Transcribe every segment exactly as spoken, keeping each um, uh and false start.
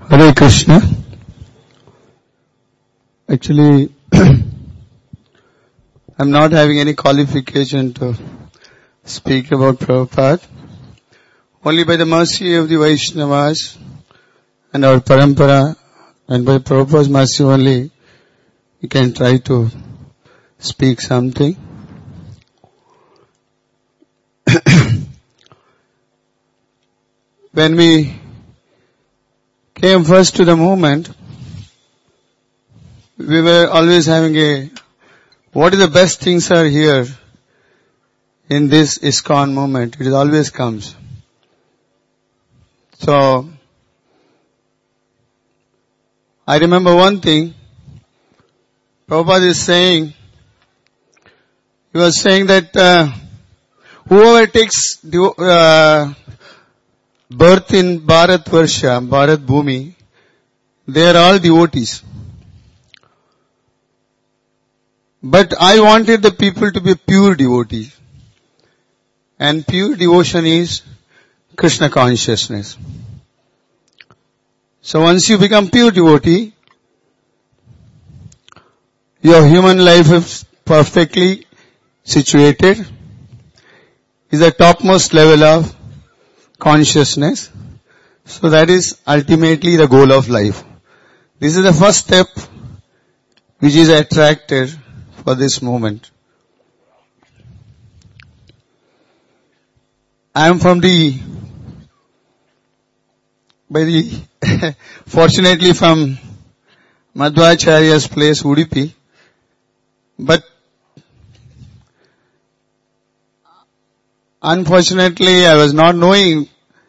Hare Krishna. Actually, I'm not having any qualification to speak about Prabhupada. Only by the mercy of the Vaishnavas and our Parampara and by Prabhupada's mercy only we can try to speak something. When we came first to the movement, we were always having a, what is the best things are here in this ISKCON movement? It always comes. So, I remember one thing, Prabhupada is saying, he was saying that uh, whoever takes uh, birth in Bharat Varsha, Bharat Bhumi, they are all devotees. But I wanted the people to be pure devotees. And pure devotion is Krishna consciousness. So once you become pure devotee, your human life is perfectly situated, is the topmost level of consciousness. So that is ultimately the goal of life. This is the first step which is attracted for this moment. I am from the, by the, fortunately from Madhvacharya's place, Udupi, but unfortunately I was not knowing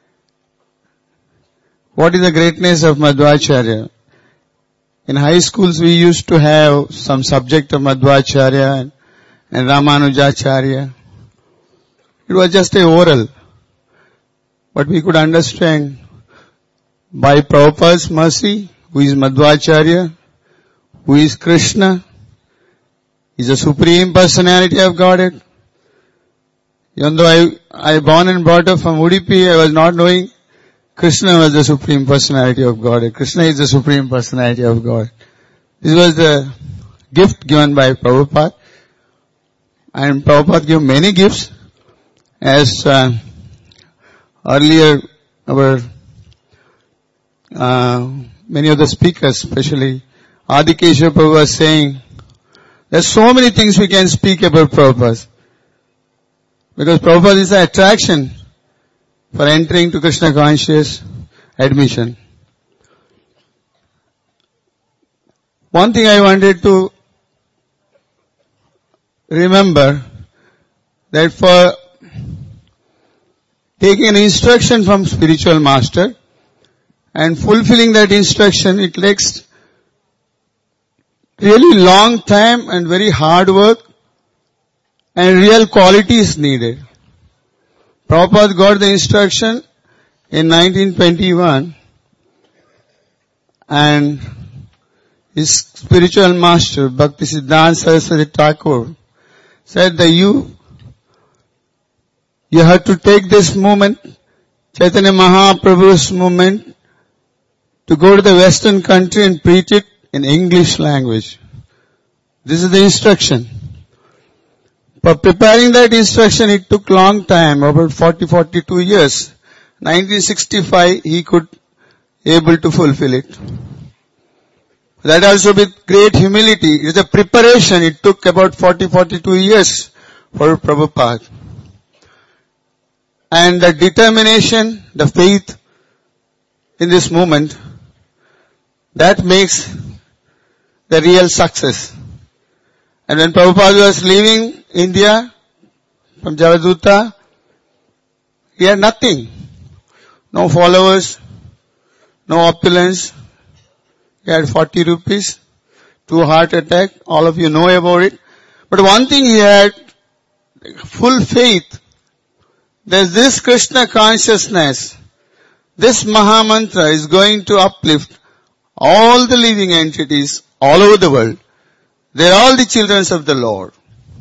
what is the greatness of Madhvacharya. In high schools we used to have some subject of Madhvacharya and, and Ramanujacharya. It was just a oral. But we could understand by Prabhupada's mercy, who is Madhvacharya, who is Krishna, is the Supreme Personality of Godhead. Even though I, I born and brought up from Udupi, I was not knowing Krishna was the Supreme Personality of Godhead. Krishna is the Supreme Personality of God. This was the gift given by Prabhupada. And Prabhupada gave many gifts. As uh, earlier our uh, many of the speakers, especially Adikeshava Prabhu was saying, there's so many things we can speak about Prabhupada. Because Prabhupada is the attraction for entering to Krishna conscious admission. One thing I wanted to remember, that for taking an instruction from spiritual master and fulfilling that instruction, it takes really long time and very hard work and real quality is needed. Prabhupada got the instruction in nineteen twenty-one and his spiritual master, Bhaktisiddhanta Saraswati Thakur, said that you, you have to take this movement, Chaitanya Mahaprabhu's movement, to go to the Western country and preach it in English language. This is the instruction. For preparing that instruction, it took long time, about forty, forty-two years. nineteen sixty-five, he could able to fulfill it. That also with great humility. It is a preparation. It took about forty, forty-two years for Prabhupada. And the determination, the faith in this movement, that makes the real success. And when Prabhupada was leaving India from Javaduta, he had nothing. No followers, no opulence. He had forty rupees, two heart attack. All of you know about it. But one thing he had, full faith. There's this Krishna consciousness. This Maha Mantra is going to uplift all the living entities all over the world. They are all the children of the Lord.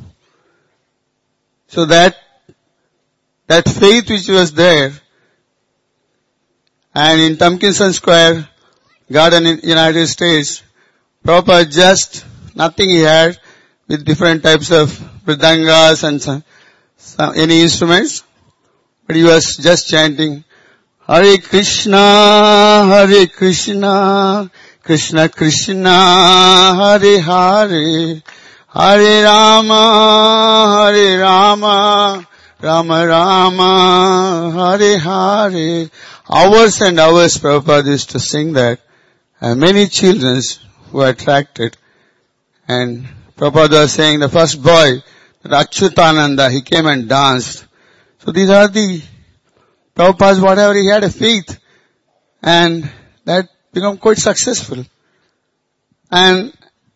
So that, that faith which was there, and in Tompkinson Square, garden in United States, Prabhupada just nothing he had with different types of mridangas and some, some, any instruments, but he was just chanting, Hare Krishna, Hare Krishna, Krishna Krishna, Hare Hare, Hare Rama, Hare Rama, Rama Rama, Hare Hare. Hours and hours Prabhupada used to sing that. And many children were attracted. And Prabhupada was saying the first boy, Achyutananda, he came and danced. So these are the Prabhupada's, whatever he had a faith. And that became quite successful. And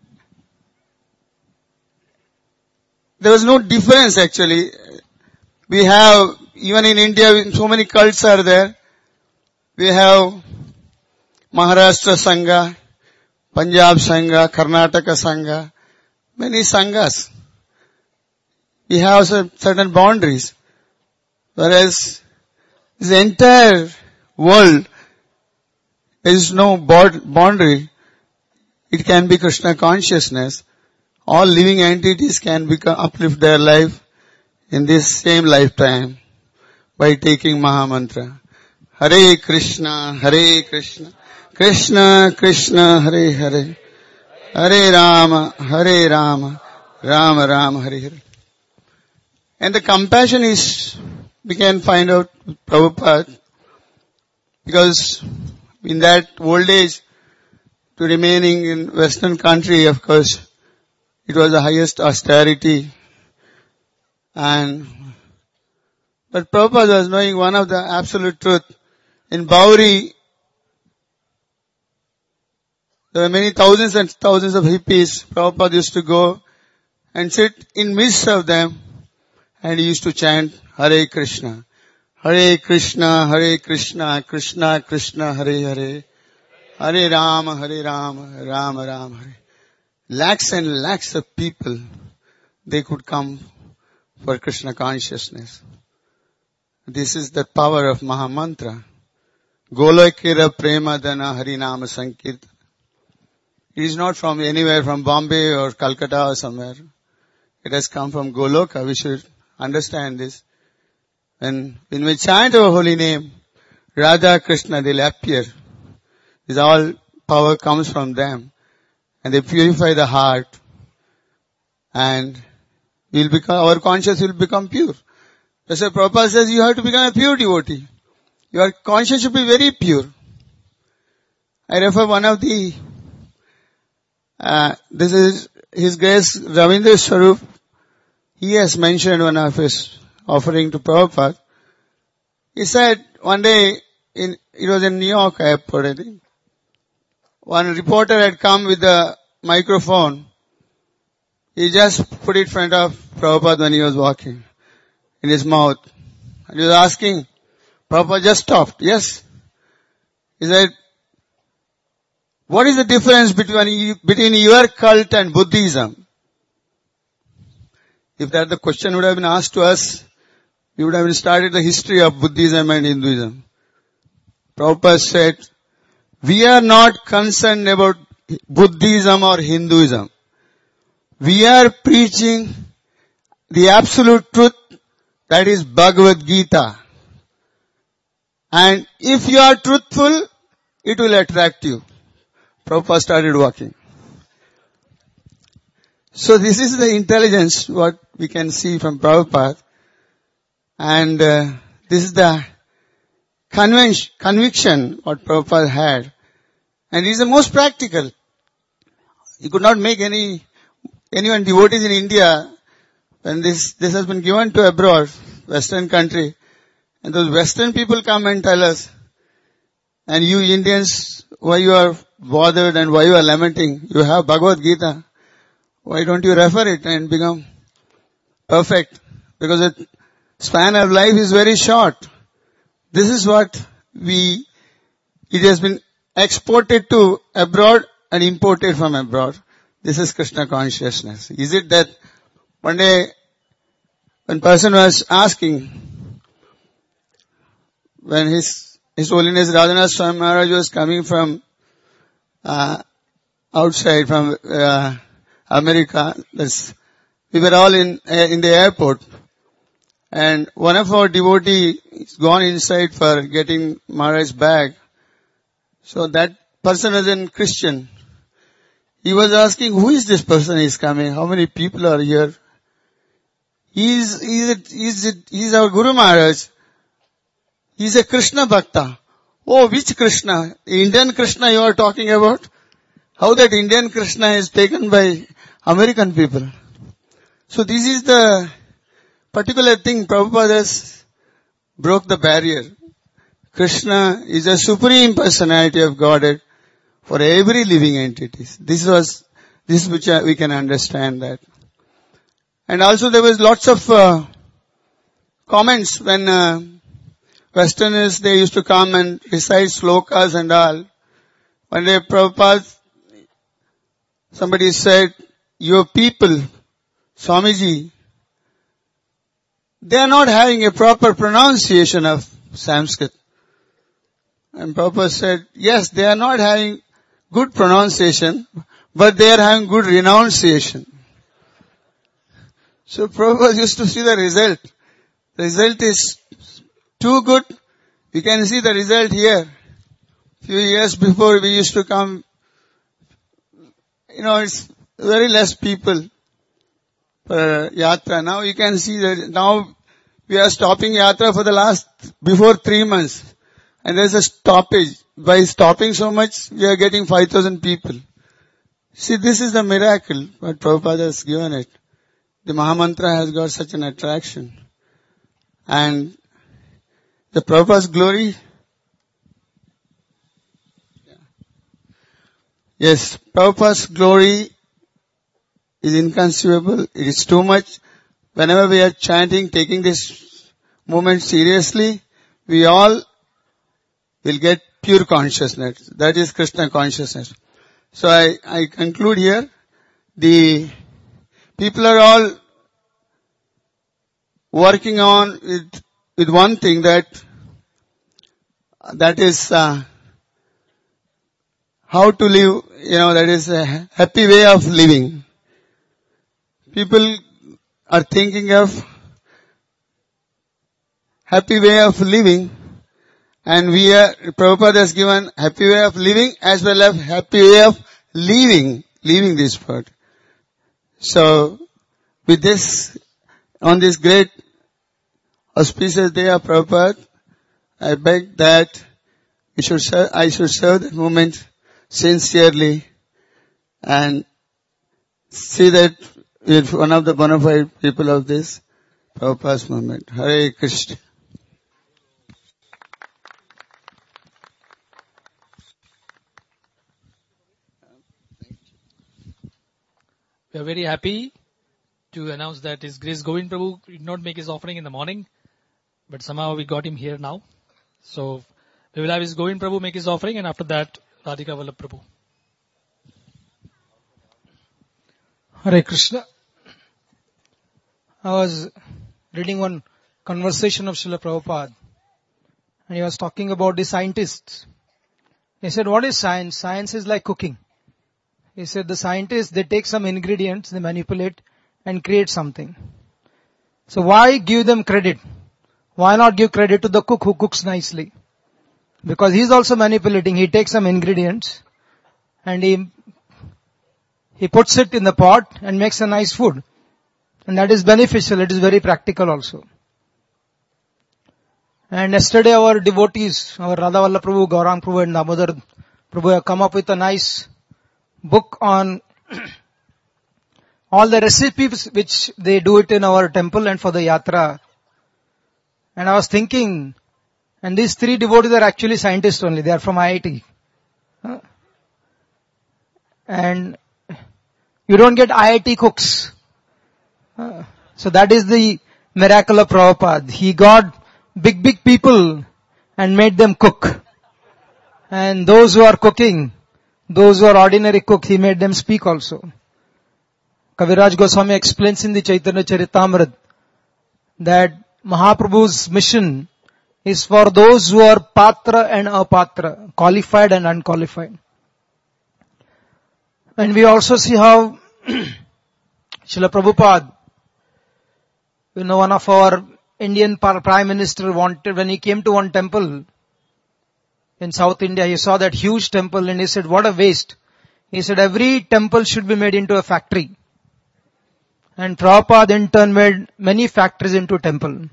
there was no difference actually. We have, even in India, so many cults are there. We have Maharashtra Sangha, Punjab Sangha, Karnataka Sangha, many Sanghas. We have certain boundaries. Whereas this entire world, there is no boundary. It can be Krishna consciousness. All living entities can become, uplift their life in this same lifetime by taking Mahamantra. Hare Krishna, Hare Krishna, Krishna Krishna, Hare Hare, Hare Rama, Hare Rama, Rama Rama, Hare Hare. And the compassion is, we can find out with Prabhupada, because in that old age, to remaining in Western country, of course, it was the highest austerity. And, but Prabhupada was knowing one of the absolute truth. In Bauri, there were many thousands and thousands of hippies. Prabhupada used to go and sit in midst of them, and he used to chant Hare Krishna. Hare Krishna, Hare Krishna, Krishna Krishna, Hare Hare. Hare Rama, Hare Rama, Rama Rama, Hare. Lakhs and lakhs of people, they could come for Krishna consciousness. This is the power of Mahamantra. Golokera Prema Dana Harinama Sankirtana. It is not from anywhere, from Bombay or Calcutta or somewhere. It has come from Goloka. We should understand this. When, when we chant our holy name, Radha Krishna, they'll appear. This all power comes from them. And they purify the heart. And we'll become, our conscience will become pure. That's why Prabhupada says you have to become a pure devotee. Your conscience should be very pure. I refer one of the, uh, this is His Grace Ravindra Swarup. He has mentioned one of his offering to Prabhupada. He said one day, in, it was in New York airport, I think. One reporter had come with a microphone. He just put it in front of Prabhupada when he was walking, in his mouth. And he was asking, Prabhupada just stopped. Yes. He said, what is the difference between, between your cult and Buddhism? If that the question would have been asked to us, we would have started the history of Buddhism and Hinduism. Prabhupada said, we are not concerned about Buddhism or Hinduism. We are preaching the absolute truth, that is Bhagavad Gita. And if you are truthful, it will attract you. Prabhupada started walking. So this is the intelligence what we can see from Prabhupada. And uh, this is the convention, conviction what Prabhupada had. And he is the most practical. He could not make any, anyone devotees in India, when this, this has been given to abroad, Western country, and those Western people come and tell us, and you Indians, why you are bothered and why you are lamenting, you have Bhagavad Gita. Why don't you refer it and become perfect? Because the span of life is very short. This is what we, it has been exported to abroad and imported from abroad. This is Krishna consciousness. Is it that one day when person was asking, when his, His Holiness Radhanath Swami Maharaj was coming from uh, outside from uh, America. That's, we were all in uh, in the airport, and one of our devotees is gone inside for getting Maharaj's bag. So that person was a Christian. He was asking, who is this person is coming? How many people are here? He is, he is, a, he is, a, he is our Guru Maharaj. He is a Krishna Bhakta. Oh, which Krishna? The Indian Krishna you are talking about? How that Indian Krishna is taken by American people. So this is the particular thing Prabhupada has broke the barrier. Krishna is a supreme personality of Godhead for every living entity. This was, this which we can understand that. And also there was lots of uh, comments when uh, Westerners, they used to come and recite slokas and all. One day Prabhupada, somebody said, your people, Swamiji, they are not having a proper pronunciation of Sanskrit. And Prabhupada said, yes, they are not having good pronunciation, but they are having good renunciation. So Prabhupada used to see the result. The result is too good. You can see the result here. Few years before we used to come, you know, it's very less people per yatra. Now you can see that now we are stopping yatra for the last, before three months. And there's a stoppage. By stopping so much, we are getting five thousand people. See, this is the miracle what Prabhupada has given it. The Mahamantra has got such an attraction. And the Prabhupada's glory. Yes, Prabhupada's glory is inconceivable. It is too much. Whenever we are chanting, taking this movement seriously, we all will get pure consciousness. That is Krishna consciousness. So I, I conclude here. The people are all working on with, with one thing that, that is, uh, how to live, you know, that is a happy way of living. People are thinking of happy way of living, and we are, Prabhupada has given happy way of living as well as happy way of leaving, leaving this world. So, with this, on this great auspicious day of Prabhupada, I beg that we should serve, I should serve that moment sincerely and see that with one of the bona fide people of this Prabhupada's movement. Hare Krishna. We are very happy to announce that His Grace Govind Prabhu did not make his offering in the morning, but somehow we got him here now. So we will have His Govind Prabhu make his offering, and after that Radhika Vallabh Prabhu. Hare Krishna. I was reading one conversation of Srila Prabhupada, and he was talking about the scientists. He said, what is science? Science is like cooking. He said the scientists, they take some ingredients, they manipulate and create something. So why give them credit? Why not give credit to the cook who cooks nicely? Because he's also manipulating. He takes some ingredients and he, he puts it in the pot and makes a nice food. And that is beneficial. It is very practical also. And yesterday our devotees, our Radha Vallabh Prabhu, Gaurang Prabhu and Damodar Prabhu have come up with a nice book on all the recipes which they do it in our temple and for the yatra. And I was thinking, and these three devotees are actually scientists only. They are from I I T. Huh? And you don't get I I T cooks. Huh? So that is the miracle of Prabhupada. He got big, big people and made them cook. And those who are cooking, those who are ordinary cook, he made them speak also. Kaviraj Goswami explains in the Chaitanya Charitamrita that Mahaprabhu's mission is for those who are patra and apatra, qualified and unqualified. And we also see how Srila Prabhupada, you know, one of our Indian Prime Minister wanted, when he came to one temple in South India, he saw that huge temple and he said, what a waste. He said, every temple should be made into a factory. And Prabhupada in turn made many factories into temple.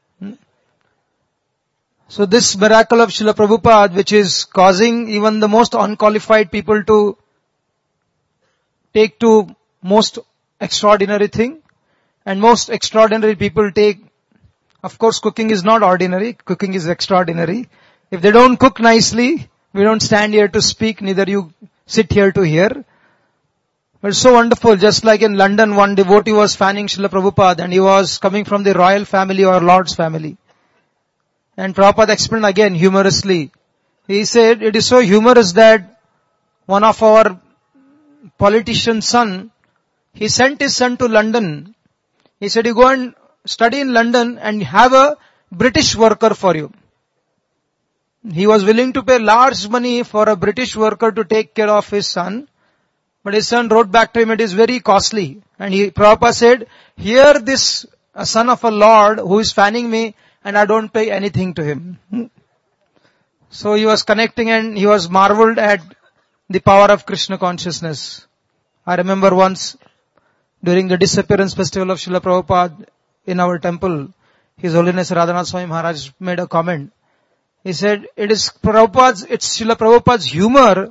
So this miracle of Srila Prabhupada, which is causing even the most unqualified people to take to most extraordinary thing, and most extraordinary people take, of course cooking is not ordinary, cooking is extraordinary. If they don't cook nicely, we don't stand here to speak, neither you sit here to hear. But it's so wonderful, just like in London, one devotee was fanning Srila Prabhupada and he was coming from the royal family or Lord's family. And Prabhupada explained again humorously. He said, it is so humorous that one of our politician's son, he sent his son to London. He said, you go and study in London and have a British worker for you. He was willing to pay large money for a British worker to take care of his son. But his son wrote back to him, it is very costly. And he, Prabhupada said, here this a son of a lord who is fanning me and I don't pay anything to him. So he was connecting and he was marveled at the power of Krishna consciousness. I remember once during the disappearance festival of Srila Prabhupada in our temple, His Holiness Radhanath Swami Maharaj made a comment. He said, it is Prabhupada's, it's Srila Prabhupada's humor.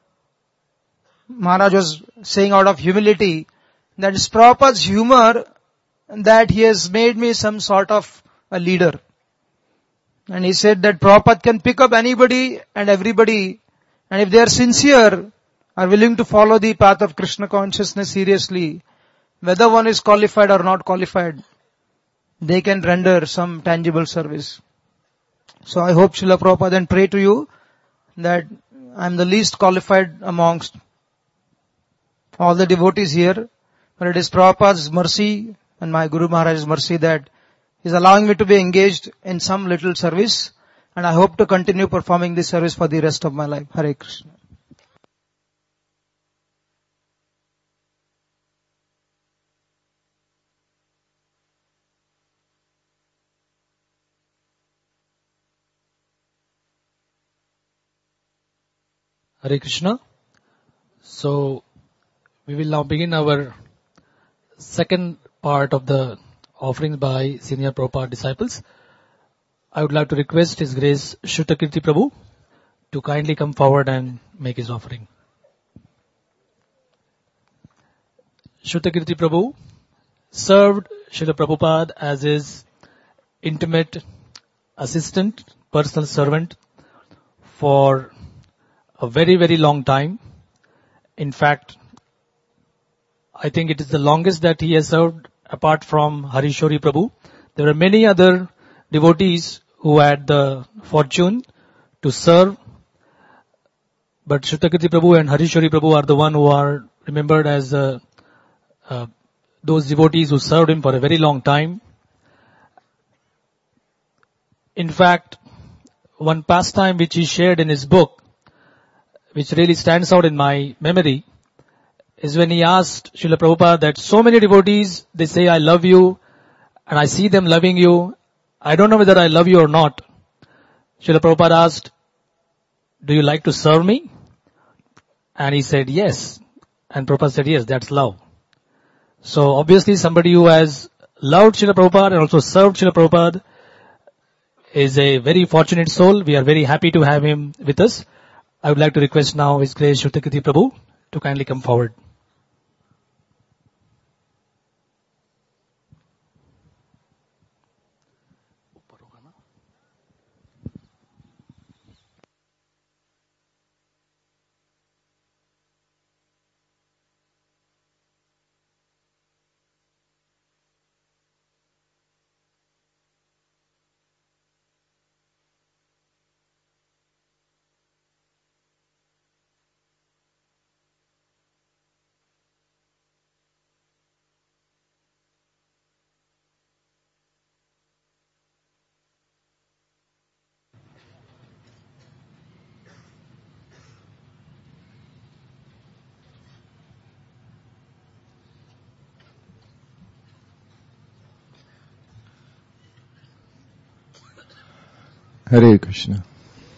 Maharaj was saying out of humility, that it's Prabhupada's humor that he has made me some sort of a leader. And he said that Prabhupada can pick up anybody and everybody, and if they are sincere, are willing to follow the path of Krishna consciousness seriously, whether one is qualified or not qualified, they can render some tangible service. So I hope Srila Prabhupada, and pray to you that I am the least qualified amongst all the devotees here, but it is Prabhupada's mercy and my Guru Maharaj's mercy that he is allowing me to be engaged in some little service, and I hope to continue performing this service for the rest of my life. Hare Krishna. Hare Krishna. So, we will now begin our second part of the offerings by senior Prabhupada disciples. I would like to request His Grace Shrutakirti Prabhu to kindly come forward and make his offering. Shrutakirti Prabhu served Srila Prabhupada as his intimate assistant, personal servant for a very, very long time. In fact, I think it is the longest that he has served apart from Harishori Prabhu. There are many other devotees who had the fortune to serve, but Shrutakirti Prabhu and Harishori Prabhu are the one who are remembered as uh, uh, those devotees who served him for a very long time. In fact, one pastime which he shared in his book, which really stands out in my memory, is when he asked Srila Prabhupada that so many devotees, they say, I love you, and I see them loving you. I don't know whether I love you or not. Srila Prabhupada asked, do you like to serve me? And he said, yes. And Prabhupada said, yes, that's love. So obviously somebody who has loved Srila Prabhupada and also served Srila Prabhupada is a very fortunate soul. We are very happy to have him with us. I would like to request now His Grace Shrutakirti Prabhu to kindly come forward. Hare Krishna.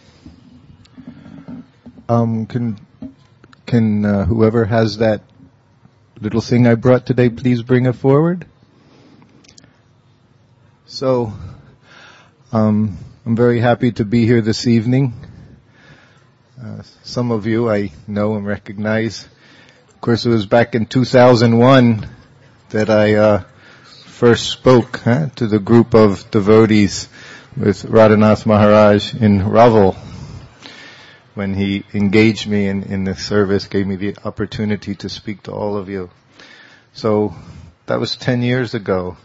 Um, can can uh, whoever has that little thing I brought today, please bring it forward? So, um, I'm very happy to be here this evening. Uh, some of you I know and recognize. Of course, it was back in two thousand one that I uh, first spoke huh, to the group of devotees with Radhanath Maharaj in Raval, when he engaged me in, in the service, gave me the opportunity to speak to all of you. So that was ten years ago.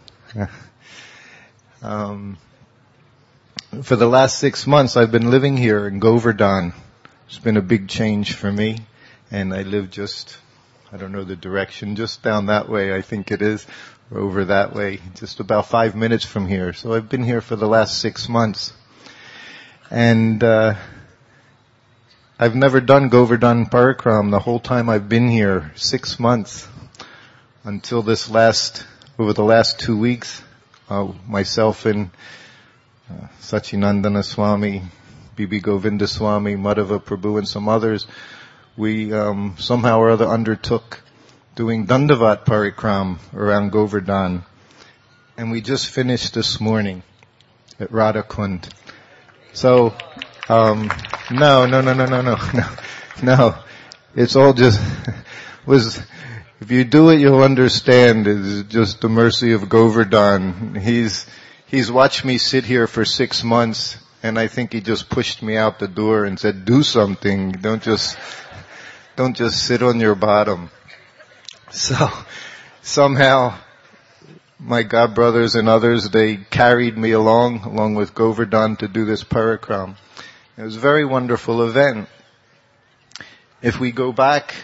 um, for the last six months, I've been living here in Govardhan. It's been a big change for me, and I live just, I don't know the direction, just down that way, I think it is, or over that way, just about five minutes from here. So I've been here for the last six months. And, uh, I've never done Govardhan Parikram the whole time I've been here, six months, until this last, over the last two weeks, uh, myself and uh, Sachinandana Swami, Bibi Govinda Swami, Madhava Prabhu, and some others, we um, somehow or other undertook doing Dandavat Parikram around Govardhan. And we just finished this morning at Radhakund. So, um, no, no, no, no, no, no, no, no. It's all just, was, if you do it, you'll understand. It's just the mercy of Govardhan. He's, he's watched me sit here for six months, and I think he just pushed me out the door and said, do something. Don't just, don't just sit on your bottom. So, somehow, my god brothers and others, they carried me along, along with Govardhan, to do this parikram. It was a very wonderful event. If we go back,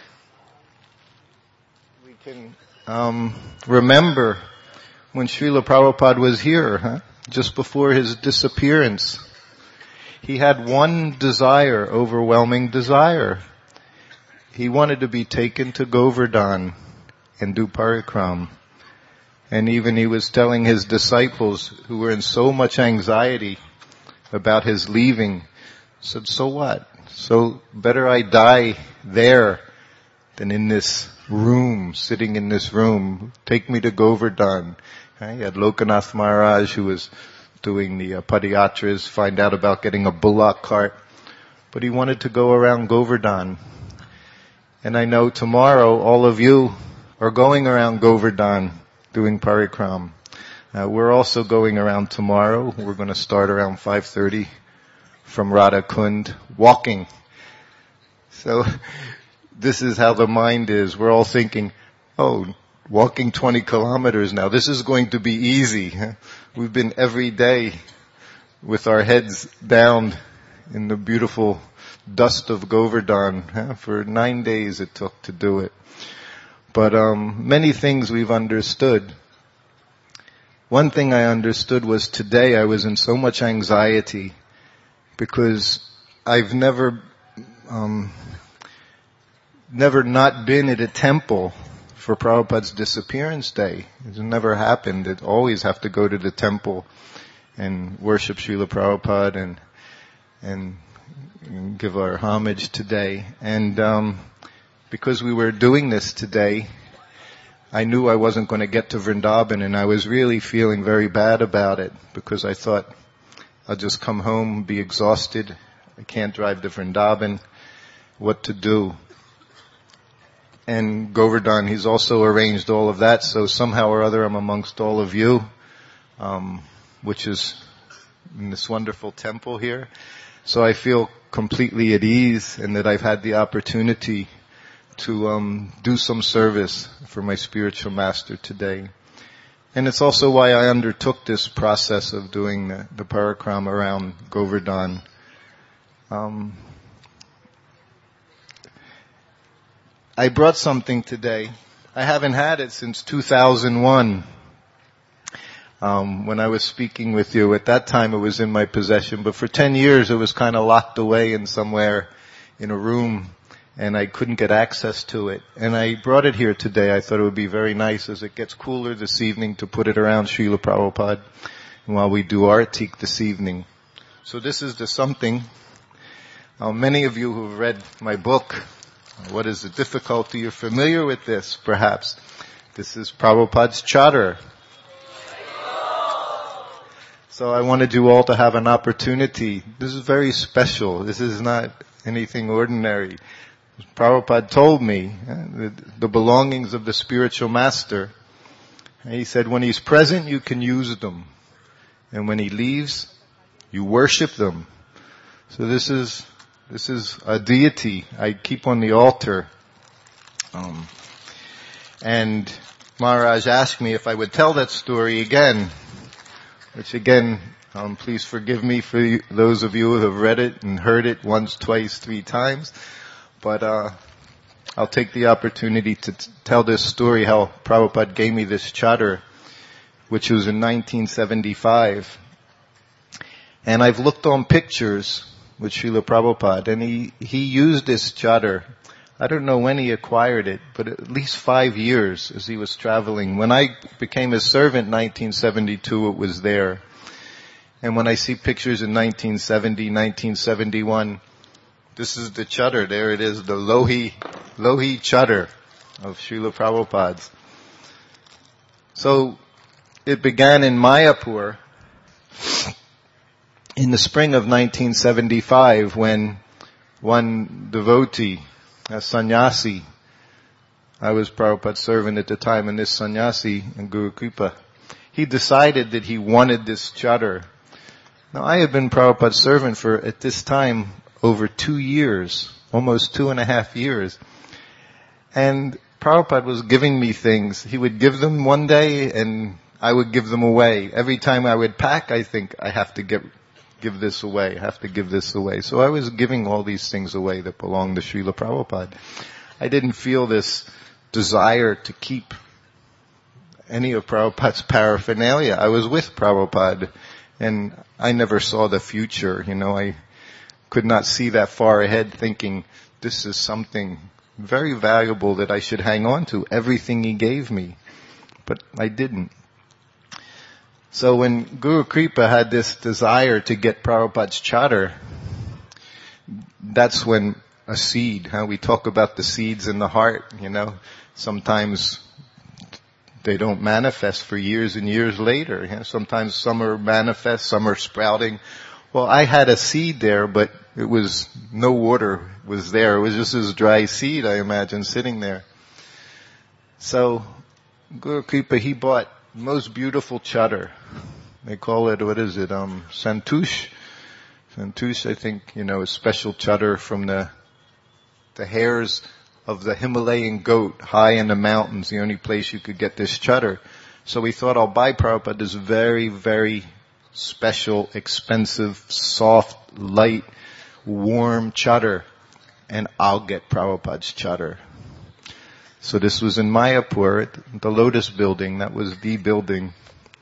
we can um, remember when Srila Prabhupada was here, huh? Just before his disappearance. He had one desire, overwhelming desire. He wanted to be taken to Govardhan and do parikram. And even he was telling his disciples, who were in so much anxiety about his leaving, said, so what? So better I die there than in this room, sitting in this room. Take me to Govardhan. Okay? He had Lokanath Maharaj, who was doing the uh, padayatras, find out about getting a bullock cart. But he wanted to go around Govardhan. And I know tomorrow all of you are going around Govardhan doing parikram. Uh, we're also going around tomorrow. We're going to start around five thirty from Radhakund, walking. So this is how the mind is. We're all thinking, oh, walking twenty kilometers now. This is going to be easy. We've been every day with our heads down in the beautiful dust of Govardhan. For nine days it took to do it. But um many things we've understood. One thing I understood was today I was in so much anxiety because I've never, um, never not been at a temple for Prabhupada's disappearance day. It's never happened. It always have to go to the temple and worship Srila Prabhupada and, and, and give our homage today. And, um, because we were doing this today, I knew I wasn't going to get to Vrindavan, and I was really feeling very bad about it because I thought I'll just come home, be exhausted. I can't drive to Vrindavan. What to do? And Govardhan, he's also arranged all of that, so somehow or other I'm amongst all of you, um, which is in this wonderful temple here. So I feel completely at ease, and that I've had the opportunity to um do some service for my spiritual master today. And it's also why I undertook this process of doing the, the parikram around Govardhan. Um, I brought something today. I haven't had it since two thousand one. Um, when I was speaking with you, at that time it was in my possession, but for ten years it was kind of locked away in somewhere in a room, and I couldn't get access to it. And I brought it here today. I thought it would be very nice as it gets cooler this evening to put it around Srila Prabhupada while we do Artik this evening. So this is the something. Uh, many of you who have read my book, What is the Difficulty? You're familiar with this, perhaps. This is Prabhupada's charter. So I wanted you all to have an opportunity. This is very special. This is not anything ordinary. Prabhupada told me uh, the, the belongings of the spiritual master. And he said, when he's present, you can use them. And when he leaves, you worship them. So this is, this is a deity I keep on the altar. Um, and Maharaj asked me if I would tell that story again. Which again, um, please forgive me for you, those of you who have read it and heard it once, twice, three times. But uh I'll take the opportunity to t- tell this story, how Prabhupada gave me this charter, which was in nineteen seventy-five. And I've looked on pictures with Srila Prabhupada, and he, he used this charter. I don't know when he acquired it, but at least five years as he was traveling. When I became his servant in nineteen seventy-two, it was there. And when I see pictures in nineteen seventy, nineteen seventy-one, this is the charter. There it is, the Lohi, Lohi charter of Srila Prabhupada's. So it began in Mayapur in the spring of nineteen seventy-five when one devotee, a sannyasi, I was Prabhupada's servant at the time, and this sannyasi, and Guru Kripa, he decided that he wanted this charter. Now I had been Prabhupada's servant for, at this time, over two years, almost two and a half years. And Prabhupada was giving me things. He would give them one day and I would give them away. Every time I would pack, I think I have to get, give this away, I have to give this away. So I was giving all these things away that belonged to Srila Prabhupada. I didn't feel this desire to keep any of Prabhupada's paraphernalia. I was with Prabhupada and I never saw the future, you know, I could not see that far ahead thinking this is something very valuable that I should hang on to, everything he gave me. But I didn't. So when Guru Kripa had this desire to get Prabhupada's charter, that's when a seed, how we talk about the seeds in the heart, you know, sometimes they don't manifest for years and years later. You know, sometimes some are manifest, some are sprouting. Well, I had a seed there, but it was, no water was there. It was just this dry seed, I imagine, sitting there. So, Guru Kripa, he bought most beautiful charter. They call it, what is it, um, Santush? Santush, I think, you know, a special charter from the, the hairs of the Himalayan goat high in the mountains, the only place you could get this charter. So we thought, I'll buy Prabhupada this very, very special, expensive, soft, light, warm charter, and I'll get Prabhupada's charter. So this was in Mayapur, the Lotus building. That was the building.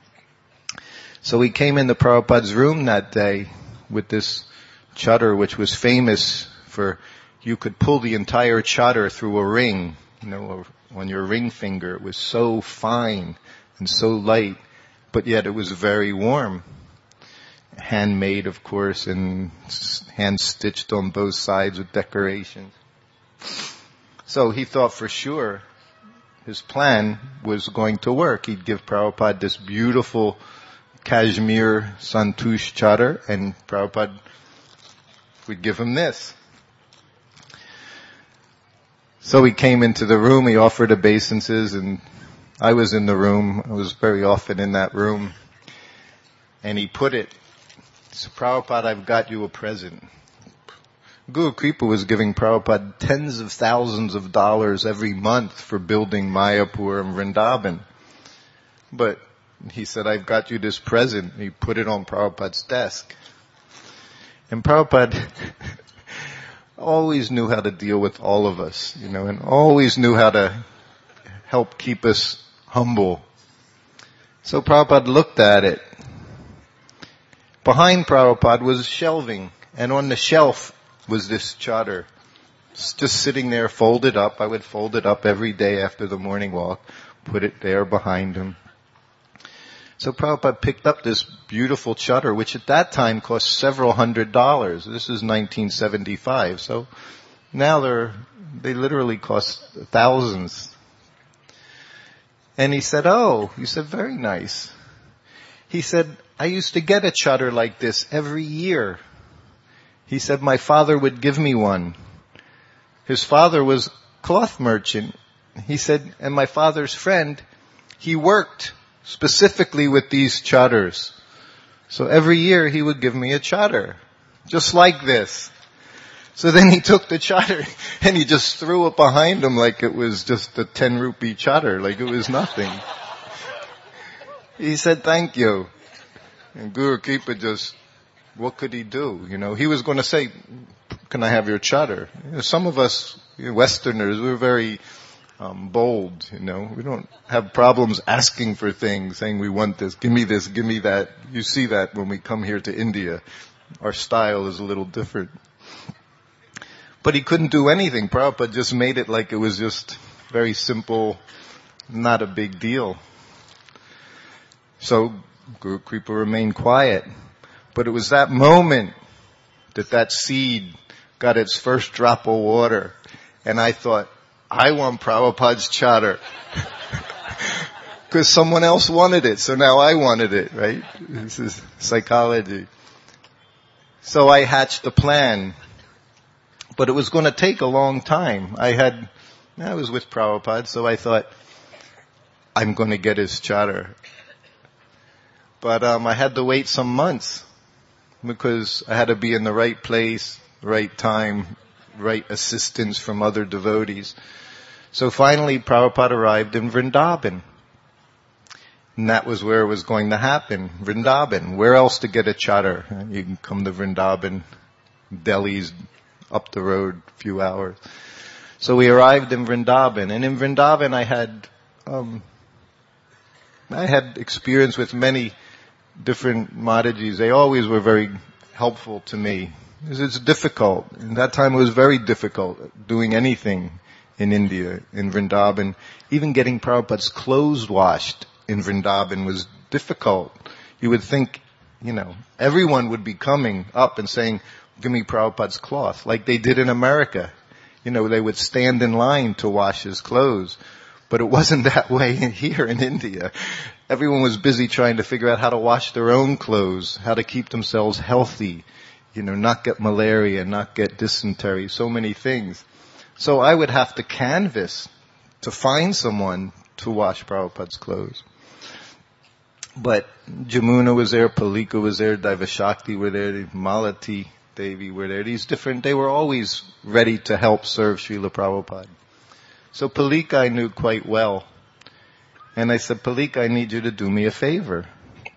So we came into Prabhupada's room that day with this charter, which was famous for, you could pull the entire charter through a ring, you know, on your ring finger. It was so fine and so light, but yet it was very warm. Handmade, of course, and hand-stitched on both sides with decorations. So he thought for sure his plan was going to work. He'd give Prabhupada this beautiful Kashmir Santush charter, and Prabhupada would give him this. So he came into the room, he offered obeisances, and I was in the room. I was very often in that room. And he put it, so Prabhupada, I've got you a present. Guru Kripa was giving Prabhupada tens of thousands of dollars every month for building Mayapur and Vrindavan. But he said, I've got you this present. He put it on Prabhupada's desk. And Prabhupada always knew how to deal with all of us, you know, and always knew how to help keep us humble. So Prabhupada looked at it. Behind Prabhupada was shelving, and on the shelf was this charter. Just sitting there folded up. I would fold it up every day after the morning walk, put it there behind him. So Prabhupada picked up this beautiful chadar, which at that time cost several hundred dollars. This is nineteen seventy-five. So now they're, they literally cost thousands. And he said, oh, he said, very nice. He said, I used to get a chadar like this every year. He said, my father would give me one. His father was a cloth merchant. He said, and my father's friend, he worked specifically with these chadars. So every year he would give me a chadar, just like this. So then he took the chadar and he just threw it behind him like it was just a ten rupee chadar, like it was nothing. He said, thank you. And Guru Kripa just, what could he do? You know, he was going to say, can I have your chadar? You know, some of us, you know, Westerners, we're very um, bold, you know. We don't have problems asking for things, saying we want this, give me this, give me that. You see that when we come here to India. Our style is a little different. But he couldn't do anything. Prabhupada just made it like it was just very simple, not a big deal. So Guru Kripa remained quiet. But it was that moment that that seed got its first drop of water. And I thought, I want Prabhupada's chadar. Because someone else wanted it, so now I wanted it, right? This is psychology. So I hatched a plan. But it was going to take a long time. I had, I was with Prabhupada, so I thought, I'm going to get his chadar. But um, I had to wait some months because I had to be in the right place, right time, right assistance from other devotees. So finally Prabhupada arrived in Vrindavan. And that was where it was going to happen. Vrindavan. Where else to get a chadar? You can come to Vrindavan. Delhi's up the road a few hours. So we arrived in Vrindavan. And in Vrindavan I had, um, I had experience with many different Matajis. They always were very helpful to me. It's difficult. In that time it was very difficult doing anything in India, in Vrindavan. Even getting Prabhupada's clothes washed in Vrindavan was difficult. You would think, you know, everyone would be coming up and saying, give me Prabhupada's cloth, like they did in America. You know, they would stand in line to wash his clothes. But it wasn't that way in here in India. Everyone was busy trying to figure out how to wash their own clothes, how to keep themselves healthy, you know, not get malaria, not get dysentery, so many things. So I would have to canvass to find someone to wash Prabhupada's clothes. But Jamuna was there, Palika was there, Daivashakti were there, Malati Devi were there. These different, they were always ready to help serve Srila Prabhupada. So Palika I knew quite well. And I said, Palika, I need you to do me a favor.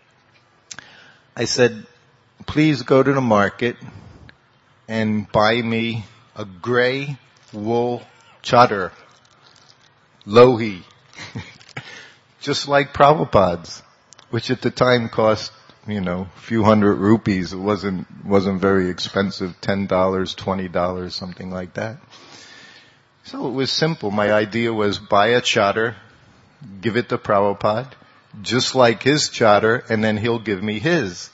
I said, please go to the market and buy me a gray wool chadar, lohi, just like Prabhupada's, which at the time cost, you know, a few hundred rupees. It wasn't, wasn't very expensive, ten dollars, twenty dollars, something like that. So it was simple. My idea was buy a chadar, give it to Prabhupada, just like his chadar, and then he'll give me his.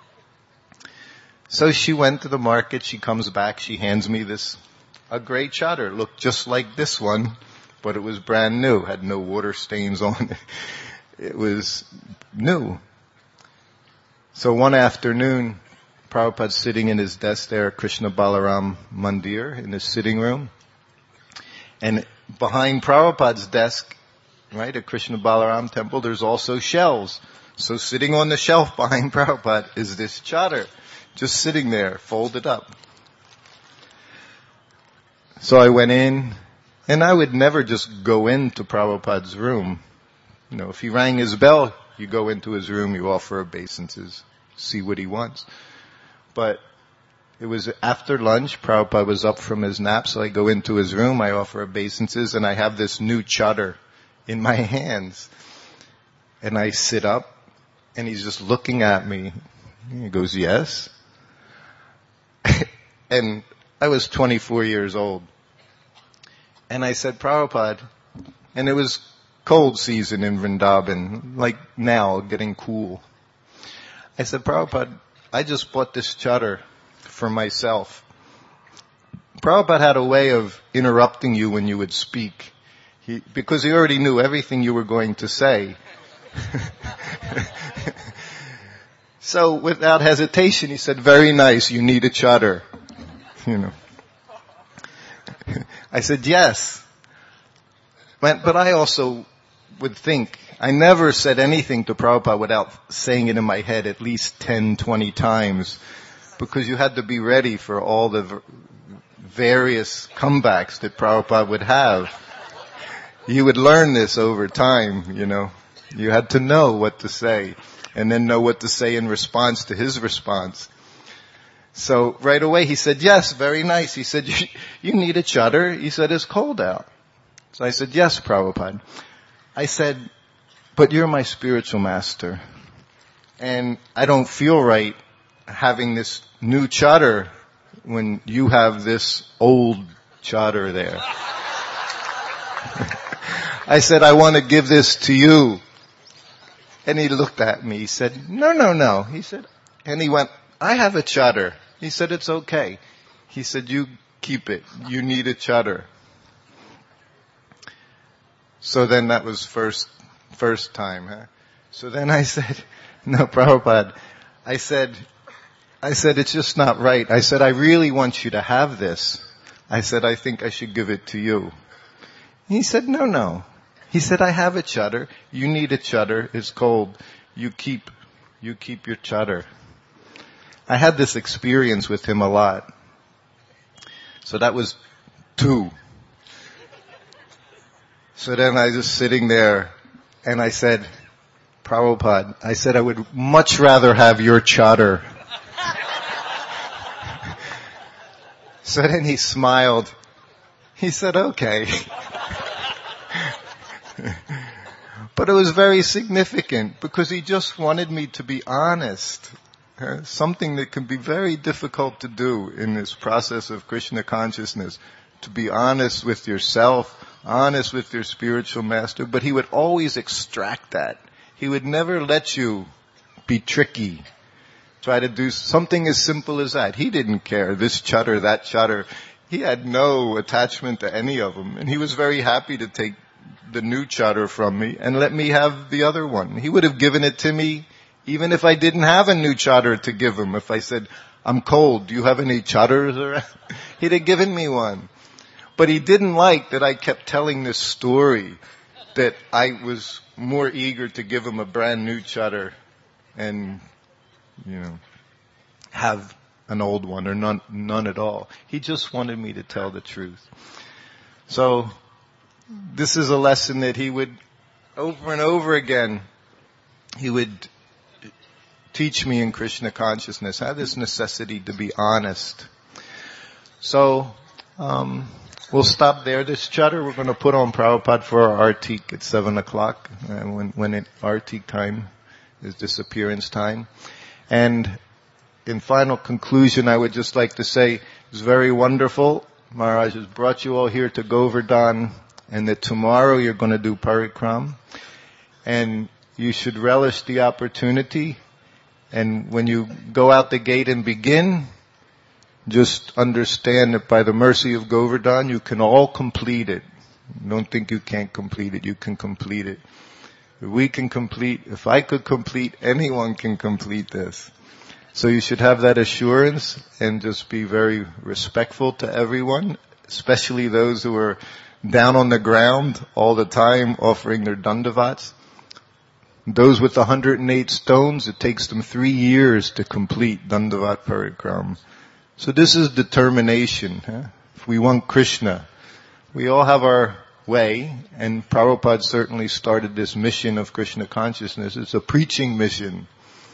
So she went to the market, she comes back, she hands me this, a gray chadar. It looked just like this one, but it was brand new, had no water stains on it. It was new. So one afternoon, Prabhupada's sitting in his desk there at Krishna Balaram Mandir, in his sitting room. And behind Prabhupada's desk, right, at Krishna Balaram temple, there's also shelves. So sitting on the shelf behind Prabhupada is this chadar, just sitting there, folded up. So I went in, and I would never just go into Prabhupada's room. You know, if he rang his bell, you go into his room, you offer obeisances, see what he wants. But it was after lunch, Prabhupada was up from his nap, so I go into his room, I offer obeisances, and I have this new chadar in my hands. And I sit up, and he's just looking at me. He goes, yes. And I was twenty-four years old. And I said, Prabhupada, and it was cold season in Vrindavan, like now, getting cool. I said, Prabhupada, I just bought this chadar for myself. Prabhupada had a way of interrupting you when you would speak, he, because he already knew everything you were going to say. So without hesitation, he said, very nice, you need a chadar. You know. I said, yes. But, but I also would think, I never said anything to Prabhupada without saying it in my head at least ten, twenty times, because you had to be ready for all the v- various comebacks that Prabhupada would have. You would learn this over time, you know. You had to know what to say, and then know what to say in response to his response. So right away he said, yes, very nice. He said, you, you need a chadar. He said, it's cold out. So I said, yes, Prabhupada. I said, but you're my spiritual master, and I don't feel right having this new chadar when you have this old chadar there. I said, I want to give this to you. And he looked at me. He said, no, no, no. He said, and he went, I have a chadar. He said, it's okay. He said, you keep it. You need a chadar. So then that was first, first time, huh? So then I said, no, Prabhupada, I said, I said, it's just not right. I said, I really want you to have this. I said, I think I should give it to you. He said, no, no. He said, I have a chadar. You need a chadar. It's cold. You keep, you keep your chadar. I had this experience with him a lot. So that was two. So then I was just sitting there, and I said, Prabhupada, I said I would much rather have your chadar. So then he smiled. He said, okay. But it was very significant, because he just wanted me to be honest. Uh, something that can be very difficult to do in this process of Krishna consciousness. To be honest with yourself, honest with your spiritual master, but he would always extract that. He would never let you be tricky. Try to do something as simple as that. He didn't care, this chadar, that chadar. He had no attachment to any of them, and he was very happy to take the new chadar from me and let me have the other one. He would have given it to me even if I didn't have a new chadar to give him. If I said, I'm cold, do you have any chadars around? He'd have given me one. But he didn't like that I kept telling this story, that I was more eager to give him a brand new chadar and, you know, have an old one or none, none at all. He just wanted me to tell the truth. So, this is a lesson that he would, over and over again, he would teach me in Krishna consciousness. I have this necessity to be honest. So, um, we'll stop there. This chadar we're going to put on Prabhupada for our artik at seven o'clock, uh, when, when it, artik time is disappearance time. And in final conclusion, I would just like to say, it's very wonderful. Maharaj has brought you all here to Govardhan, and that tomorrow you're going to do parikram. And you should relish the opportunity. And when you go out the gate and begin, just understand that by the mercy of Govardhan, you can all complete it. Don't think you can't complete it. You can complete it. We can complete, if I could complete, anyone can complete this. So you should have that assurance and just be very respectful to everyone, especially those who are down on the ground all the time offering their dandavats. Those with one hundred eight stones, it takes them three years to complete dandavat parikram. So this is determination. Huh? If we want Krishna, we all have our way, and Prabhupada certainly started this mission of Krishna consciousness. It's a preaching mission.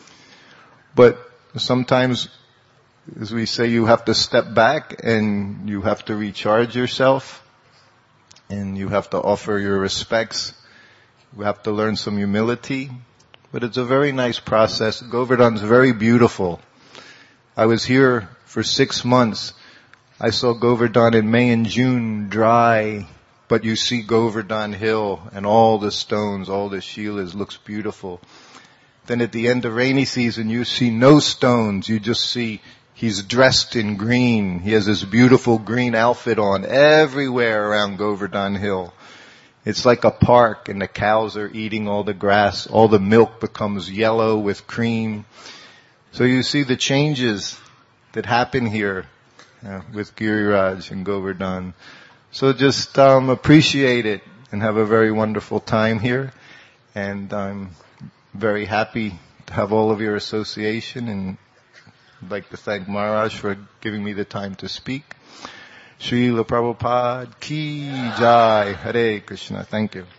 But sometimes, as we say, you have to step back and you have to recharge yourself and you have to offer your respects. You have to learn some humility. But it's a very nice process. Govardhan's very beautiful. I was here for six months. I saw Govardhan in May and June dry but you see Govardhan Hill and all the stones, all the Shilas, looks beautiful. Then at the end of rainy season, you see no stones. You just see he's dressed in green. He has this beautiful green outfit on everywhere around Govardhan Hill. It's like a park, and the cows are eating all the grass. All the milk becomes yellow with cream. So you see the changes that happen here uh, with Giriraj and Govardhan. So just um, appreciate it and have a very wonderful time here. And I'm very happy to have all of your association, and I'd like to thank Maharaj for giving me the time to speak. Srila Prabhupada Ki Jai. Hare Krishna. Thank you.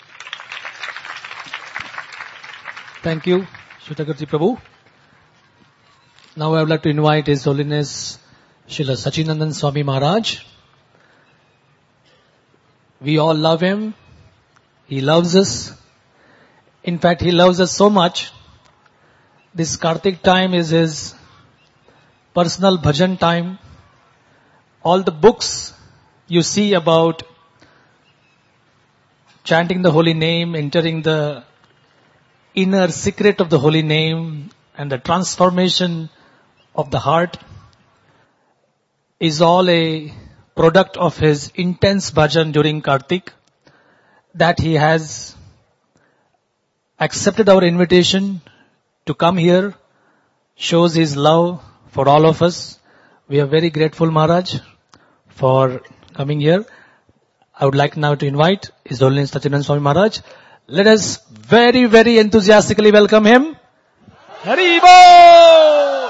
Thank you, Shutakarti Prabhu. Now I would like to invite His Holiness Srila Sachinandan Swami Maharaj. We all love him. He loves us. In fact, he loves us so much. This Kartik time is his personal bhajan time. All the books you see about chanting the holy name, entering the inner secret of the holy name, and the transformation of the heart is all a product of his intense bhajan during Kartik, that he has accepted our invitation to come here, shows his love for all of us. We are very grateful, Maharaj, for coming here. I would like now to invite His Holiness Sachinandan Swami Maharaj. Let us very, very enthusiastically welcome him. Haribol!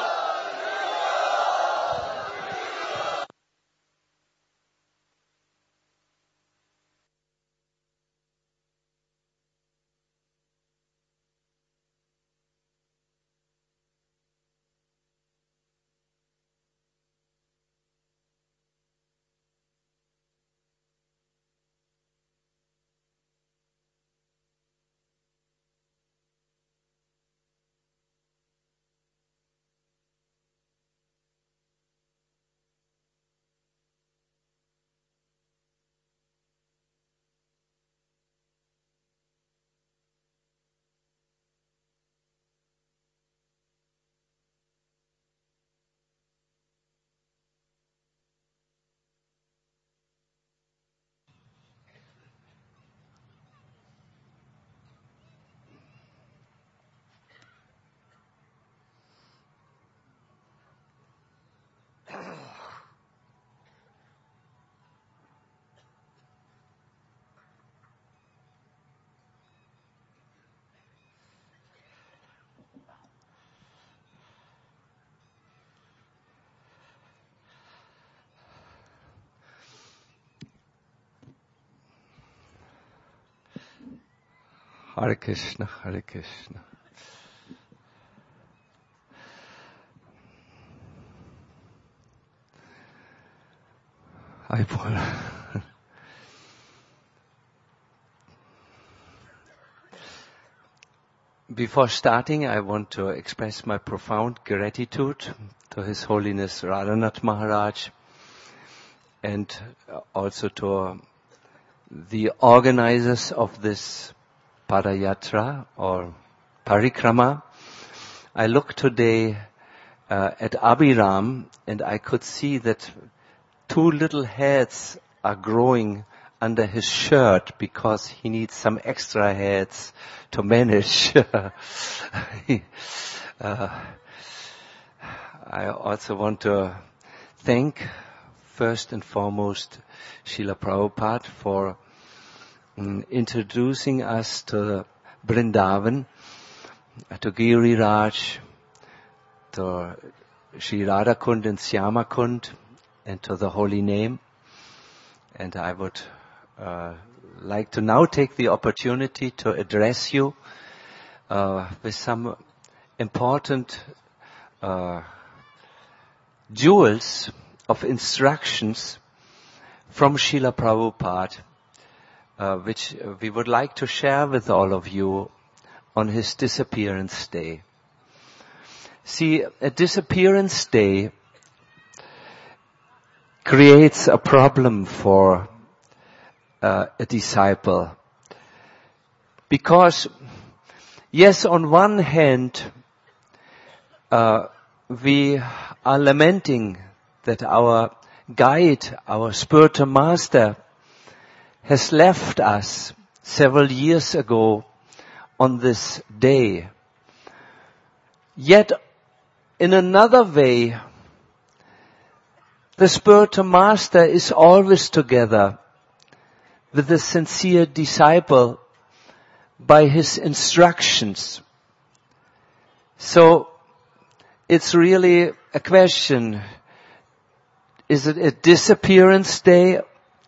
Hare Krishna, Hare Krishna. Hi, Paul. Before starting, I want to express my profound gratitude to His Holiness Radhanath Maharaj, and also to the organizers of this Padayatra or Parikrama. I looked today uh, at Abhiram, and I could see that two little heads are growing under his shirt because he needs some extra heads to manage. uh, I also want to thank first and foremost Srila Prabhupada for um, introducing us to Vrindavan, to Giriraj, to Sri Radhakund and Syamakund, and to the holy name. And I would uh, like to now take the opportunity to address you uh, with some important uh, jewels of instructions from Srila Prabhupada, uh, which we would like to share with all of you on his disappearance day. See, a disappearance day creates a problem for uh, a disciple. Because, yes, on one hand, uh, we are lamenting that our guide, our spiritual master, has left us several years ago on this day. Yet, in another way, the spiritual master is always together with the sincere disciple by his instructions. So, it's really a question, is it a disappearance day,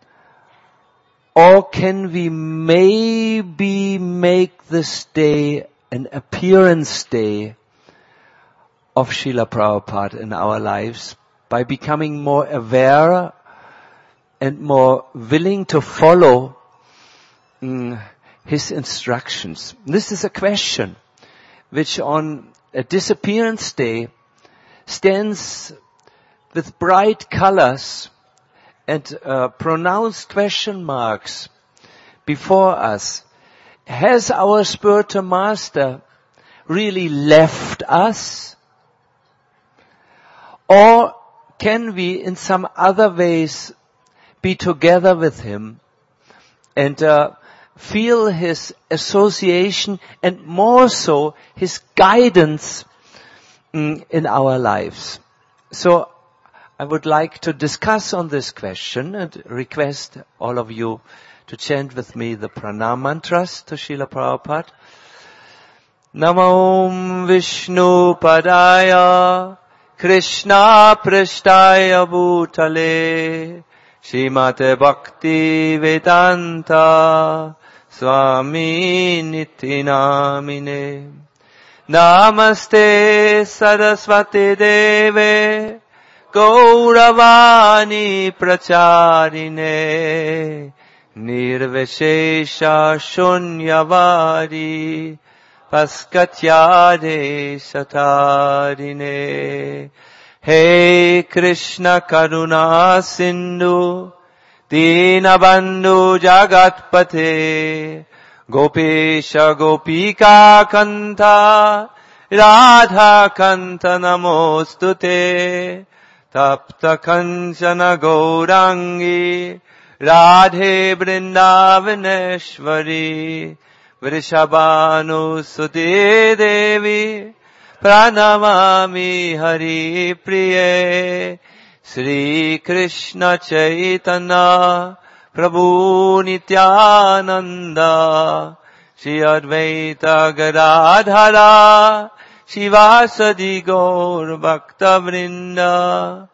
or can we maybe make this day an appearance day of Srila Prabhupada in our lives by becoming more aware and more willing to follow mm, his instructions? This is a question which on a disappearance day stands with bright colors and uh, pronounced question marks before us. Has our spiritual master really left us? Or can we in some other ways be together with him and uh, feel his association and more so his guidance mm, in our lives? So I would like to discuss on this question and request all of you to chant with me the pranam mantras to Srila Prabhupada. Namo Vishnu Padaya Krishna Prishtaya Bhutale Srimate Bhakti Vedanta Swami Niti Namine Namaste Saraswati Deve Gauravani Pracharine Nirvishesha Shunyavadi Paskatyade Satarine Hey Krishna Karuna Sindhu Dinabandhu Jagatpate Gopesha Gopika Kanta Radha Kanta Namostute Tapta Kanchana Gaurangi Radhe Vrindavaneshwari Vrishabhanu Sute Devi Pranamami Hari Priye Sri Krishna Chaitanya Prabhu Nityananda Shri Advaita Gadadhara Shivasadi Gaur Bhakta Vrinda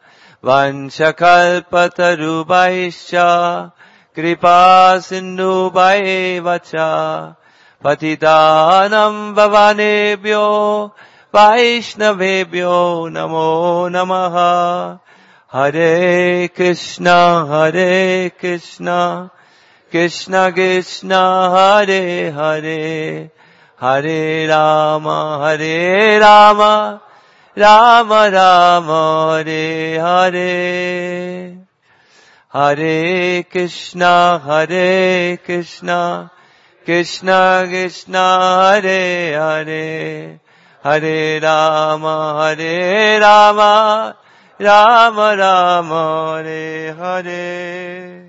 Vanchakalpatarubaischa Kripa Sindhu Vacha Patitanam Vavanebhyo Vaishnavebhyo Namo Namaha Hare Krishna Hare Krishna Krishna Krishna Hare Hare Hare Rama Hare Rama Rama Rama Hare Hare Hare Krishna Hare Krishna Krishna Krishna Hare Hare Hare Rama Hare Rama Rama Rama Hare Hare.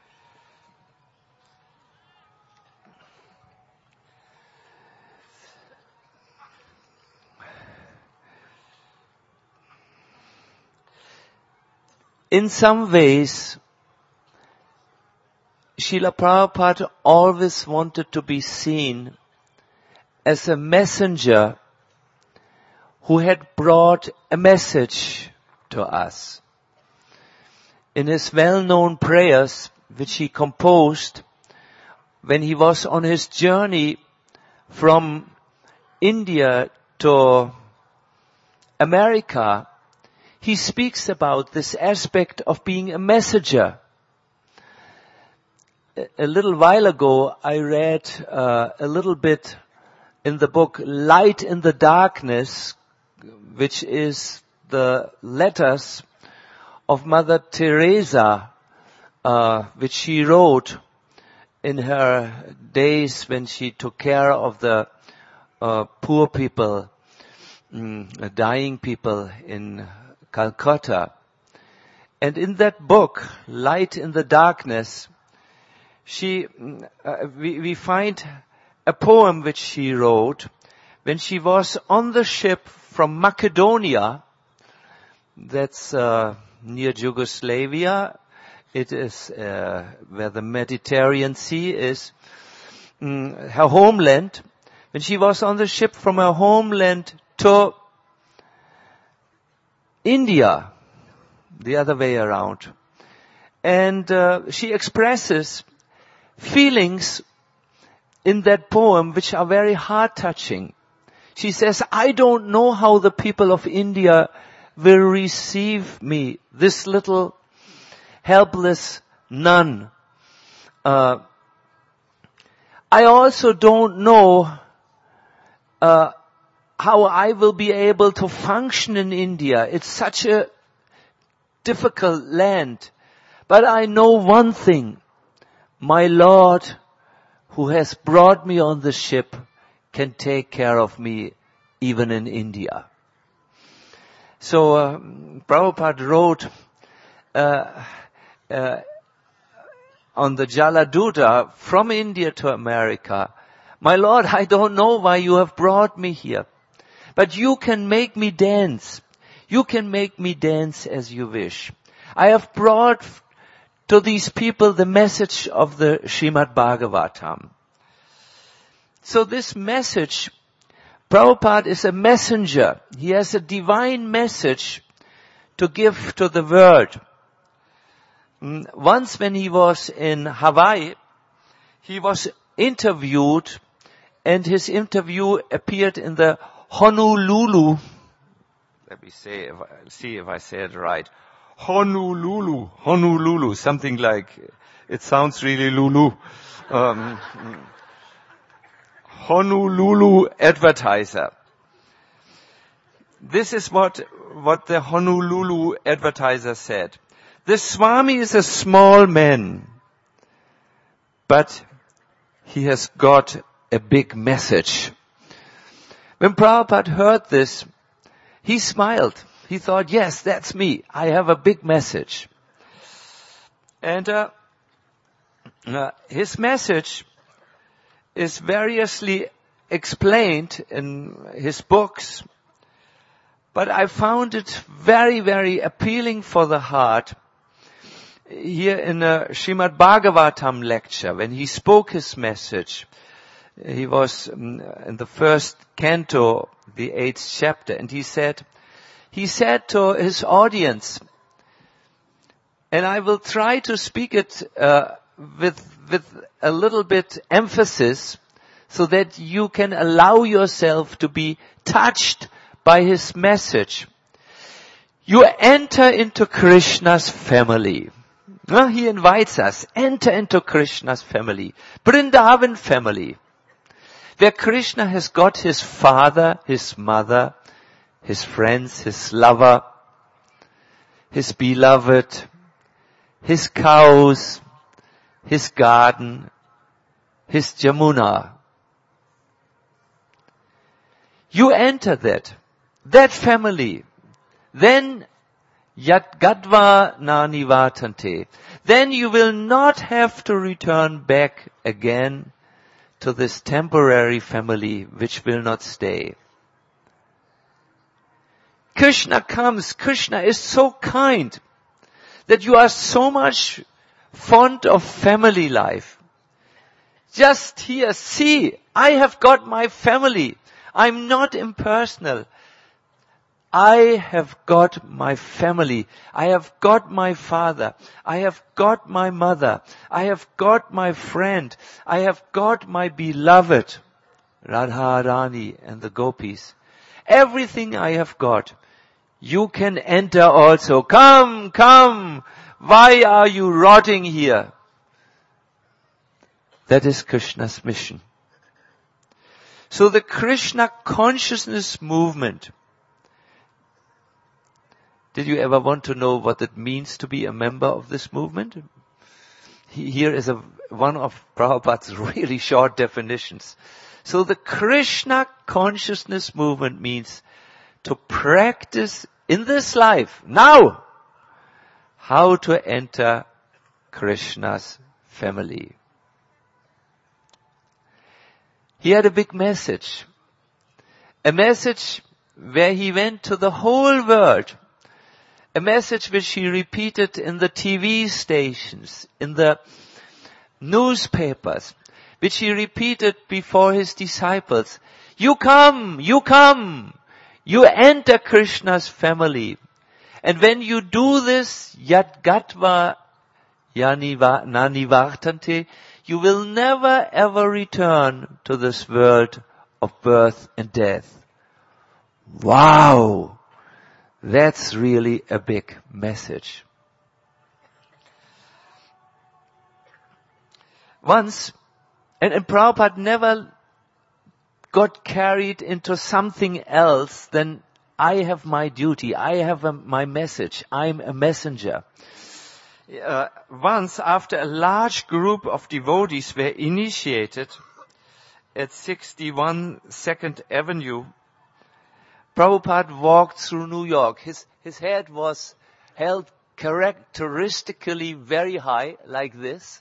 In some ways, Srila Prabhupada always wanted to be seen as a messenger who had brought a message to us. In his well-known prayers, which he composed when he was on his journey from India to America, he speaks about this aspect of being a messenger. A little while ago, I read uh, a little bit in the book Light in the Darkness, which is the letters of Mother Teresa, uh, which she wrote in her days when she took care of the uh, poor people, mm, dying people in Calcutta. And in that book, Light in the Darkness, she, uh, we, we find a poem which she wrote when she was on the ship from Macedonia, that's uh, near Yugoslavia. It is uh, where the Mediterranean Sea is, mm, her homeland. When she was on the ship from her homeland to India, the other way around. And uh, she expresses feelings in that poem which are very heart-touching. She says, I don't know how the people of India will receive me, this little helpless nun. Uh, I also don't know uh, how I will be able to function in India. It's such a difficult land. But I know one thing. My Lord, who has brought me on the ship, can take care of me even in India. So uh, Prabhupada wrote uh, uh, on the Jaladuta from India to America, my Lord, I don't know why you have brought me here, but you can make me dance. You can make me dance as you wish. I have brought to these people the message of the Srimad Bhagavatam. So this message, Prabhupada is a messenger. He has a divine message to give to the world. Once when he was in Hawaii, he was interviewed, and his interview appeared in the Honolulu. Let me say, if I, see if I say it right. Honolulu, Honolulu, something like, it sounds really Lulu. Um, Honolulu Advertiser. This is what, what the Honolulu Advertiser said. The Swami is a small man, but he has got a big message. When Prabhupada heard this, he smiled. He thought, yes, that's me. I have a big message. And uh, uh, his message is variously explained in his books, but I found it very, very appealing for the heart here in a Srimad Bhagavatam lecture. When he spoke his message, he was um, in the first canto, the eighth chapter, and he said, he said to his audience, and I will try to speak it uh, with with a little bit emphasis so that you can allow yourself to be touched by his message. You enter into Krishna's family. Well, he invites us, enter into Krishna's family, Vrindavan family, where Krishna has got his father, his mother, his friends, his lover, his beloved, his cows, his garden, his Jamuna. You enter that, that family. Then, yat gadva na nivatante. Then you will not have to return back again to this temporary family which will not stay. Krishna comes. Krishna is so kind that you are so much fond of family life. Just here, see, I have got my family. I'm not impersonal. I have got my family. I have got my father. I have got my mother. I have got my friend. I have got my beloved, Radha Rani and the gopis. Everything I have got. You can enter also. Come, come. Why are you rotting here? That is Krishna's mission. So the Krishna consciousness movement. Did you ever want to know what it means to be a member of this movement? here is a, one of Prabhupada's really short definitions. So the Krishna consciousness movement means to practice in this life, now, how to enter Krishna's family. He had a big message. A message where he went to the whole world. A message which he repeated in the T V stations, in the newspapers, which he repeated before his disciples. You come, you come, you enter Krishna's family. And when you do this, yad gatva yaniva nanivartante, you will never ever return to this world of birth and death. Wow! That's really a big message. Once, and, and Prabhupada never got carried into something else than I have my duty, I have a, my message, I'm a messenger. Uh, once, after a large group of devotees were initiated at sixty-one Second Avenue, Prabhupada walked through New York. His, his head was held characteristically very high, like this.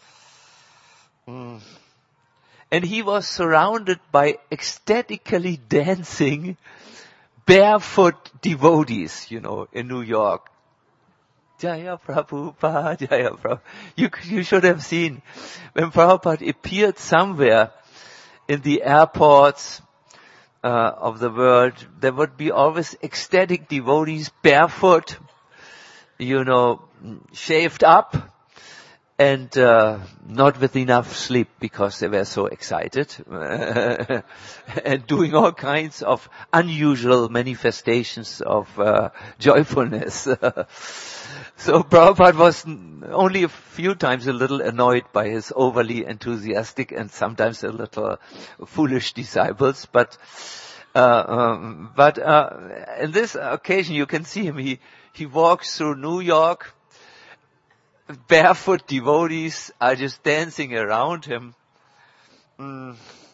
Mm. And he was surrounded by ecstatically dancing barefoot devotees, you know, in New York. Jaya Prabhupada, Jaya Prabhupada. You, you should have seen when Prabhupada appeared somewhere in the airports uh, of the world, there would be always ecstatic devotees barefoot, you know, shaved up, and uh, not with enough sleep because they were so excited and doing all kinds of unusual manifestations of uh, joyfulness. So Prabhupada was only a few times a little annoyed by his overly enthusiastic and sometimes a little foolish disciples, but uh, um, but uh, in this occasion you can see him. He he walks through New York. Barefoot devotees are just dancing around him. Mm.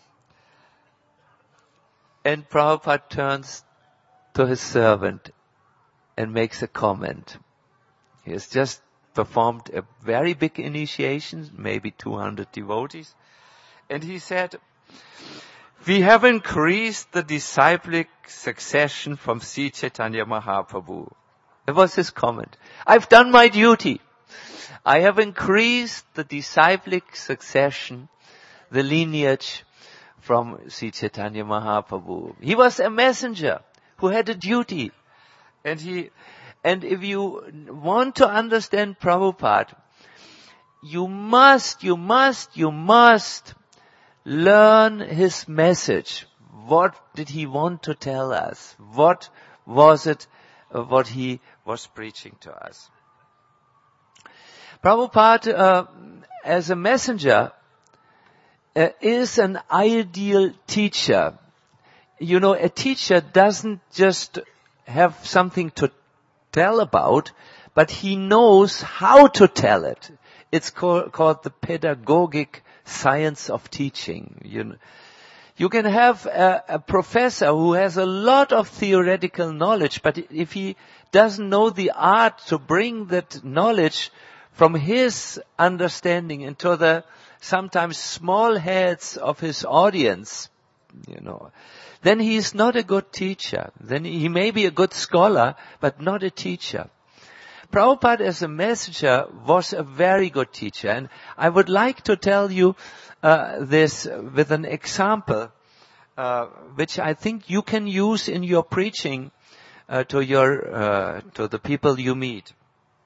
And Prabhupada turns to his servant and makes a comment. He has just performed a very big initiation, maybe two hundred devotees. And he said, we have increased the disciplic succession from Sri Chaitanya Mahaprabhu. That was his comment. I've done my duty. I have increased the disciplic succession, the lineage from Sri Chaitanya Mahaprabhu. He was a messenger who had a duty. And he, and if you want to understand Prabhupada, you must, you must, you must learn his message. What did he want to tell us? What was it, uh, what he was preaching to us? Prabhupada, uh, as a messenger, uh, is an ideal teacher. You know, a teacher doesn't just have something to tell about, but he knows how to tell it. It's called, called the pedagogic science of teaching. You know, you can have a, a professor who has a lot of theoretical knowledge, but if he doesn't know the art to bring that knowledge from his understanding into the sometimes small heads of his audience, you know, then he is not a good teacher. Then he may be a good scholar, but not a teacher. Prabhupada as a messenger was a very good teacher. And I would like to tell you uh, this with an example, uh, which I think you can use in your preaching uh, to your uh, to the people you meet.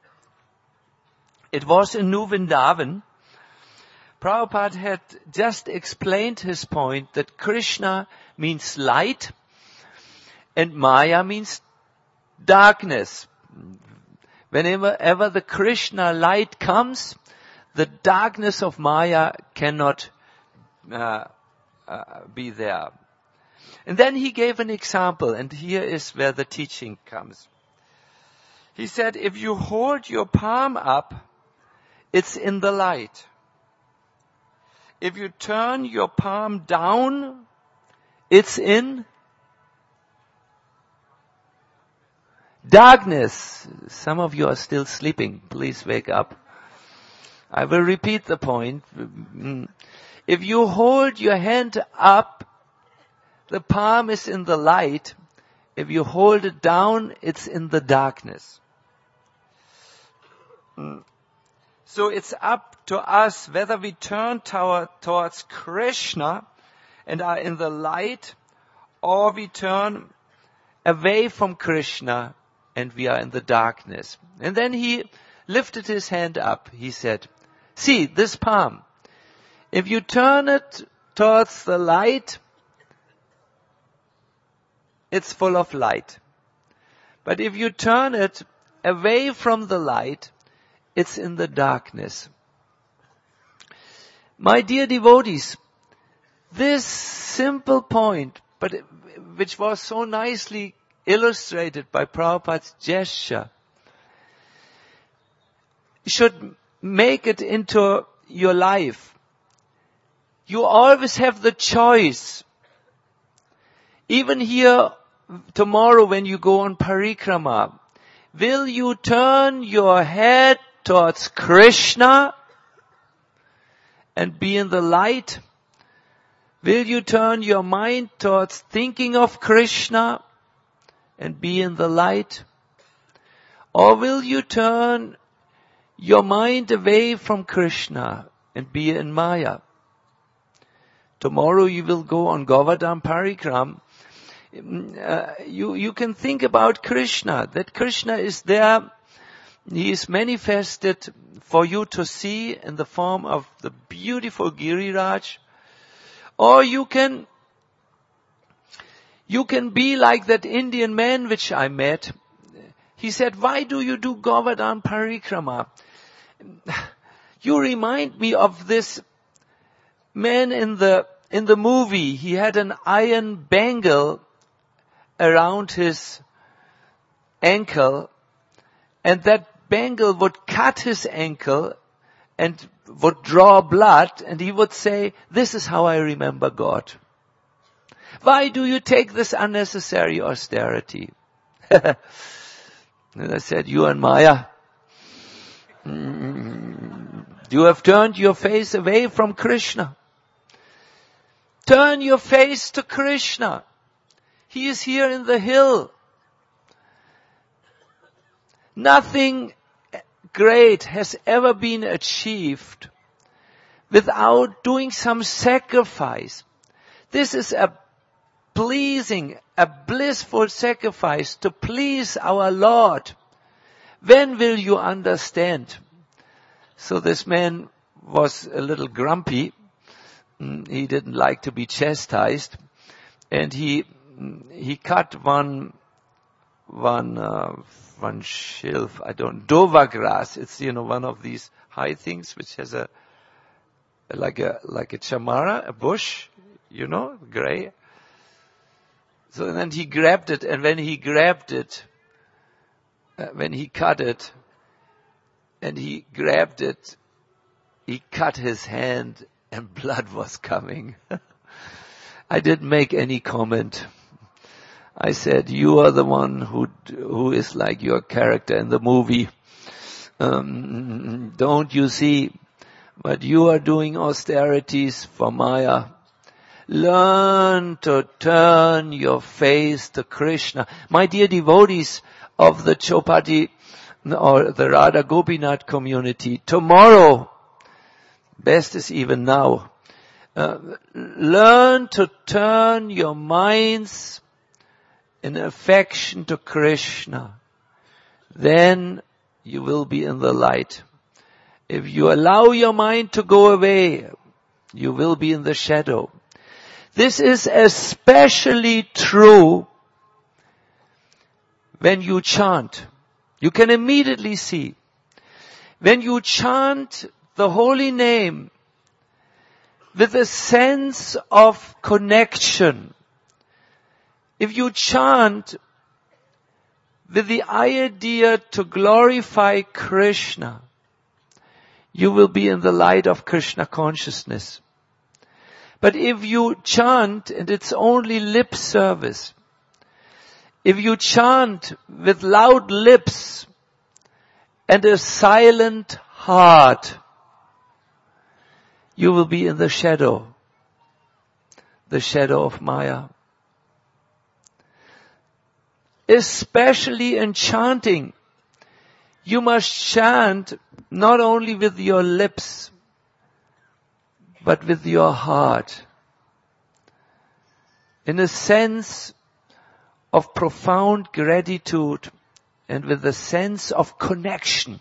It was in New Vrindavan. Prabhupada had just explained his point that Krishna means light and Maya means darkness. Whenever ever the Krishna light comes, the darkness of Maya cannot uh, uh, be there. And then he gave an example, and here is where the teaching comes. He said, if you hold your palm up, it's in the light. If you turn your palm down, it's in darkness. Some of you are still sleeping. Please wake up. I will repeat the point. If you hold your hand up, the palm is in the light. If you hold it down, it's in the darkness. So it's up to us whether we turn toward, towards Krishna and are in the light, or we turn away from Krishna and we are in the darkness. And then he lifted his hand up. He said, see, this palm. If you turn it towards the light, it's full of light. But if you turn it away from the light, it's in the darkness. My dear devotees, this simple point, but which was so nicely illustrated by Prabhupada's gesture, should make it into your life. You always have the choice. Even here, tomorrow when you go on parikrama, will you turn your head towards Krishna and be in the light? Will you turn your mind towards thinking of Krishna and be in the light? Or will you turn your mind away from Krishna and be in Maya? Tomorrow you will go on Govardhan Parikram. Uh, you, you can think about Krishna, that Krishna is there. He is manifested for you to see in the form of the beautiful Giriraj. Or you can, you can be like that Indian man which I met. He said, why do you do Govardhan Parikrama? You remind me of this man in the, in the movie. He had an iron bangle around his ankle, and that bangle would cut his ankle and would draw blood, and he would say, this is how I remember God. Why do you take this unnecessary austerity? And I said, you and Maya, mm, you have turned your face away from Krishna. Turn your face to Krishna. He is here in the hill. Nothing great has ever been achieved without doing some sacrifice. This is a pleasing, a blissful sacrifice to please our Lord. When will you understand? So this man was a little grumpy. He didn't like to be chastised. And he, he cut one, one, uh, one shelf, I don't, dova grass. It's, you know, one of these high things which has a, like a, like a chamara, a bush, you know, gray. So then he grabbed it, and when he grabbed it, uh, when he cut it, and he grabbed it, he cut his hand and blood was coming. I didn't make any comment. I said, you are the one who who is like your character in the movie. Um, don't you see? But you are doing austerities for Maya. Learn to turn your face to Krishna. My dear devotees of the Chopati or the Radha Gopinath community, tomorrow, best is even now, uh, learn to turn your minds in affection to Krishna. Then you will be in the light. If you allow your mind to go away, you will be in the shadow. This is especially true when you chant. You can immediately see. When you chant the holy name with a sense of connection, if you chant with the idea to glorify Krishna, you will be in the light of Krishna consciousness. But if you chant and it's only lip service, if you chant with loud lips and a silent heart, you will be in the shadow, the shadow of Maya. Especially in chanting, you must chant not only with your lips, but with your heart, in a sense of profound gratitude and with a sense of connection.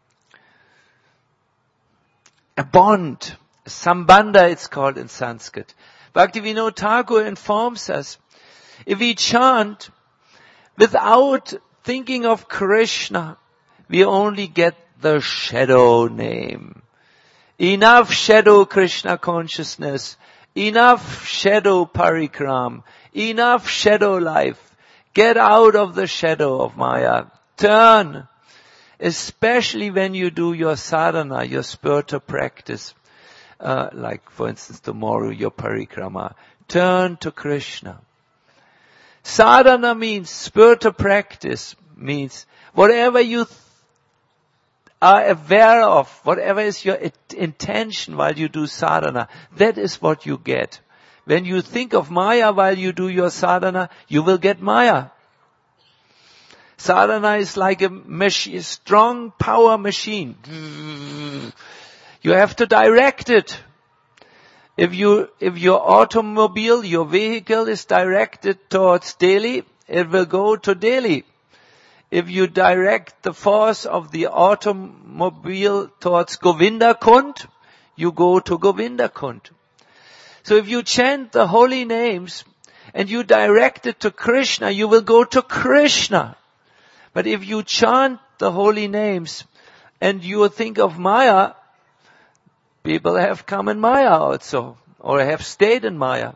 A bond, a sambandha it's called in Sanskrit. Bhaktivinoda Thakur informs us, if we chant without thinking of Krishna, we only get the shadow name. Enough shadow Krishna consciousness, enough shadow parikram, enough shadow life. Get out of the shadow of Maya. Turn, especially when you do your sadhana, your spiritual practice, uh, like for instance tomorrow your parikrama. Turn to Krishna. Sadhana means, spiritual practice means, whatever you th- are aware of, whatever is your it- intention while you do sadhana, that is what you get. When you think of Maya while you do your sadhana, you will get Maya. Sadhana is like a, mach- a strong power machine. You have to direct it. If you, if your automobile, your vehicle is directed towards Delhi, it will go to Delhi. If you direct the force of the automobile towards Govindakund, you go to Govindakund. So if you chant the holy names and you direct it to Krishna, you will go to Krishna. But if you chant the holy names and you think of Maya, people have come in Maya also, or have stayed in Maya.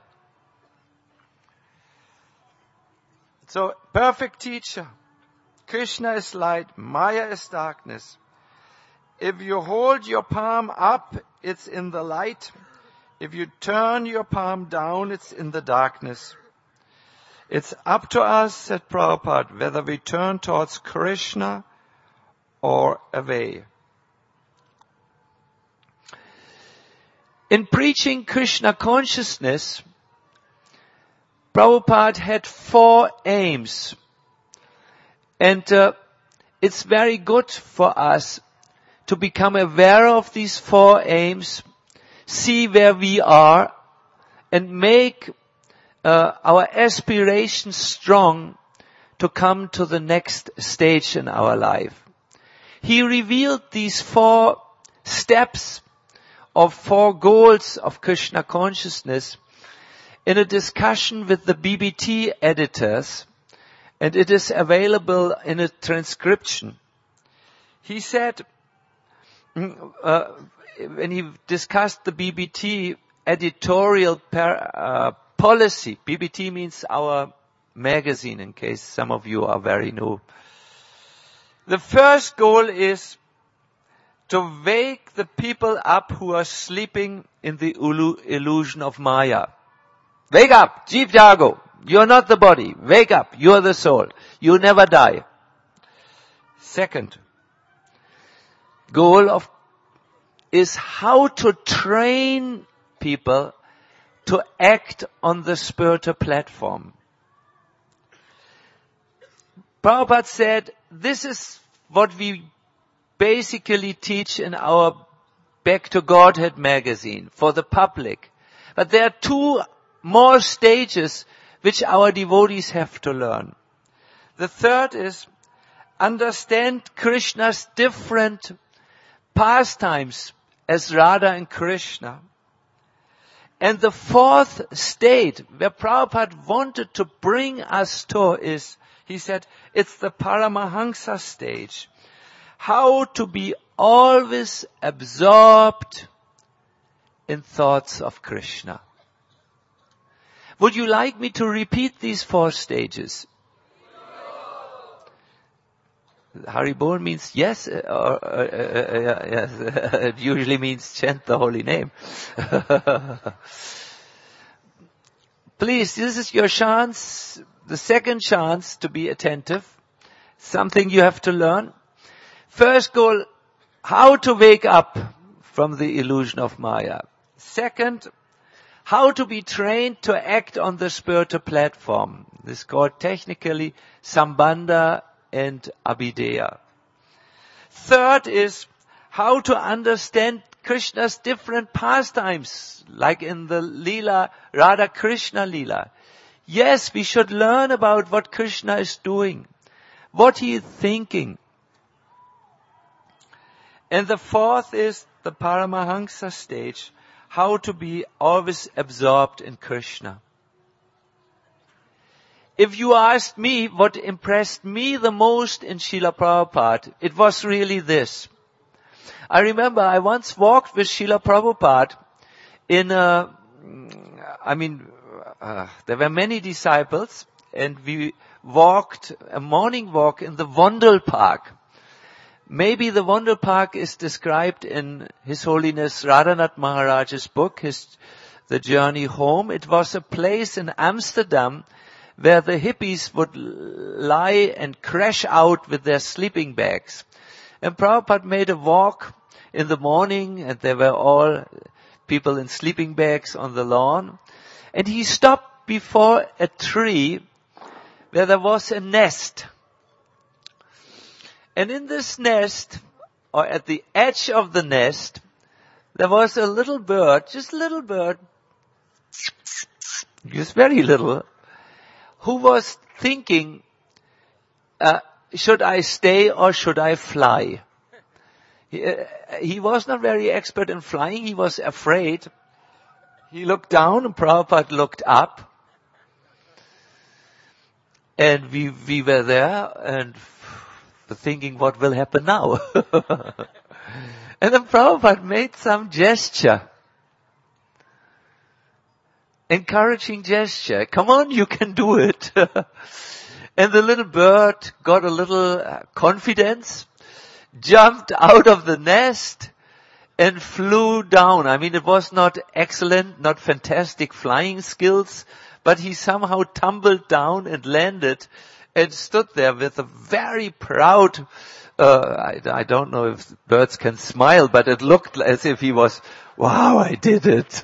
So, perfect teacher. Krishna is light, Maya is darkness. If you hold your palm up, it's in the light. If you turn your palm down, it's in the darkness. It's up to us, said Prabhupada, whether we turn towards Krishna or away. In preaching Krishna consciousness, Prabhupada had four aims. And uh, it's very good for us to become aware of these four aims, see where we are, and make uh, our aspirations strong to come to the next stage in our life. He revealed these four steps of four goals of Krishna consciousness in a discussion with the B B T editors, and it is available in a transcription. He said, uh, when he discussed the B B T editorial per, uh, policy, B B T means our magazine, in case some of you are very new. The first goal is to wake the people up who are sleeping in the illusion of Maya. Wake up, Jeev Jago. You're not the body. Wake up. You're the soul. You never die. Second goal of is how to train people to act on the spiritual platform. Prabhupada said, this is what we basically teach in our Back to Godhead magazine for the public. But there are two more stages which our devotees have to learn. The third is understand Krishna's different pastimes as Radha and Krishna. And the fourth state where Prabhupada wanted to bring us to is, he said, it's the Paramahansa stage. How to be always absorbed in thoughts of Krishna. Would you like me to repeat these four stages? Haribol means yes, or, or uh, uh, yes. It usually means chant the holy name. Please, this is your chance, the second chance to be attentive. Something you have to learn. First goal, how to wake up from the illusion of Maya. Second, how to be trained to act on the spiritual platform. This is called technically Sambandha and Abhideya. Third is how to understand Krishna's different pastimes, like in the Leela, Radha Krishna Leela. Yes, we should learn about what Krishna is doing, what he is thinking. And the fourth is the Paramahansa stage, how to be always absorbed in Krishna. If you asked me what impressed me the most in Srila Prabhupada, it was really this. I remember I once walked with Srila Prabhupada in a, I mean, uh, there were many disciples and we walked a morning walk in the Vondel Park. Maybe the Vondel Park is described in His Holiness Radhanath Maharaj's book, his, The Journey Home. It was a place in Amsterdam where the hippies would lie and crash out with their sleeping bags. And Prabhupada made a walk in the morning, and there were all people in sleeping bags on the lawn. And he stopped before a tree where there was a nest. And in this nest, or at the edge of the nest, there was a little bird, just a little bird, just very little, who was thinking, uh, should I stay or should I fly? He, uh, he was not very expert in flying. He was afraid. He looked down and Prabhupada looked up. And we, we were there and thinking what will happen now. And then Prabhupada made some gesture. Encouraging gesture. Come on, you can do it. And the little bird got a little uh, confidence, jumped out of the nest and flew down. I mean, it was not excellent, not fantastic flying skills, but he somehow tumbled down and landed and stood there with a very proud, uh, I, I don't know if birds can smile, but it looked as if he was, wow, I did it.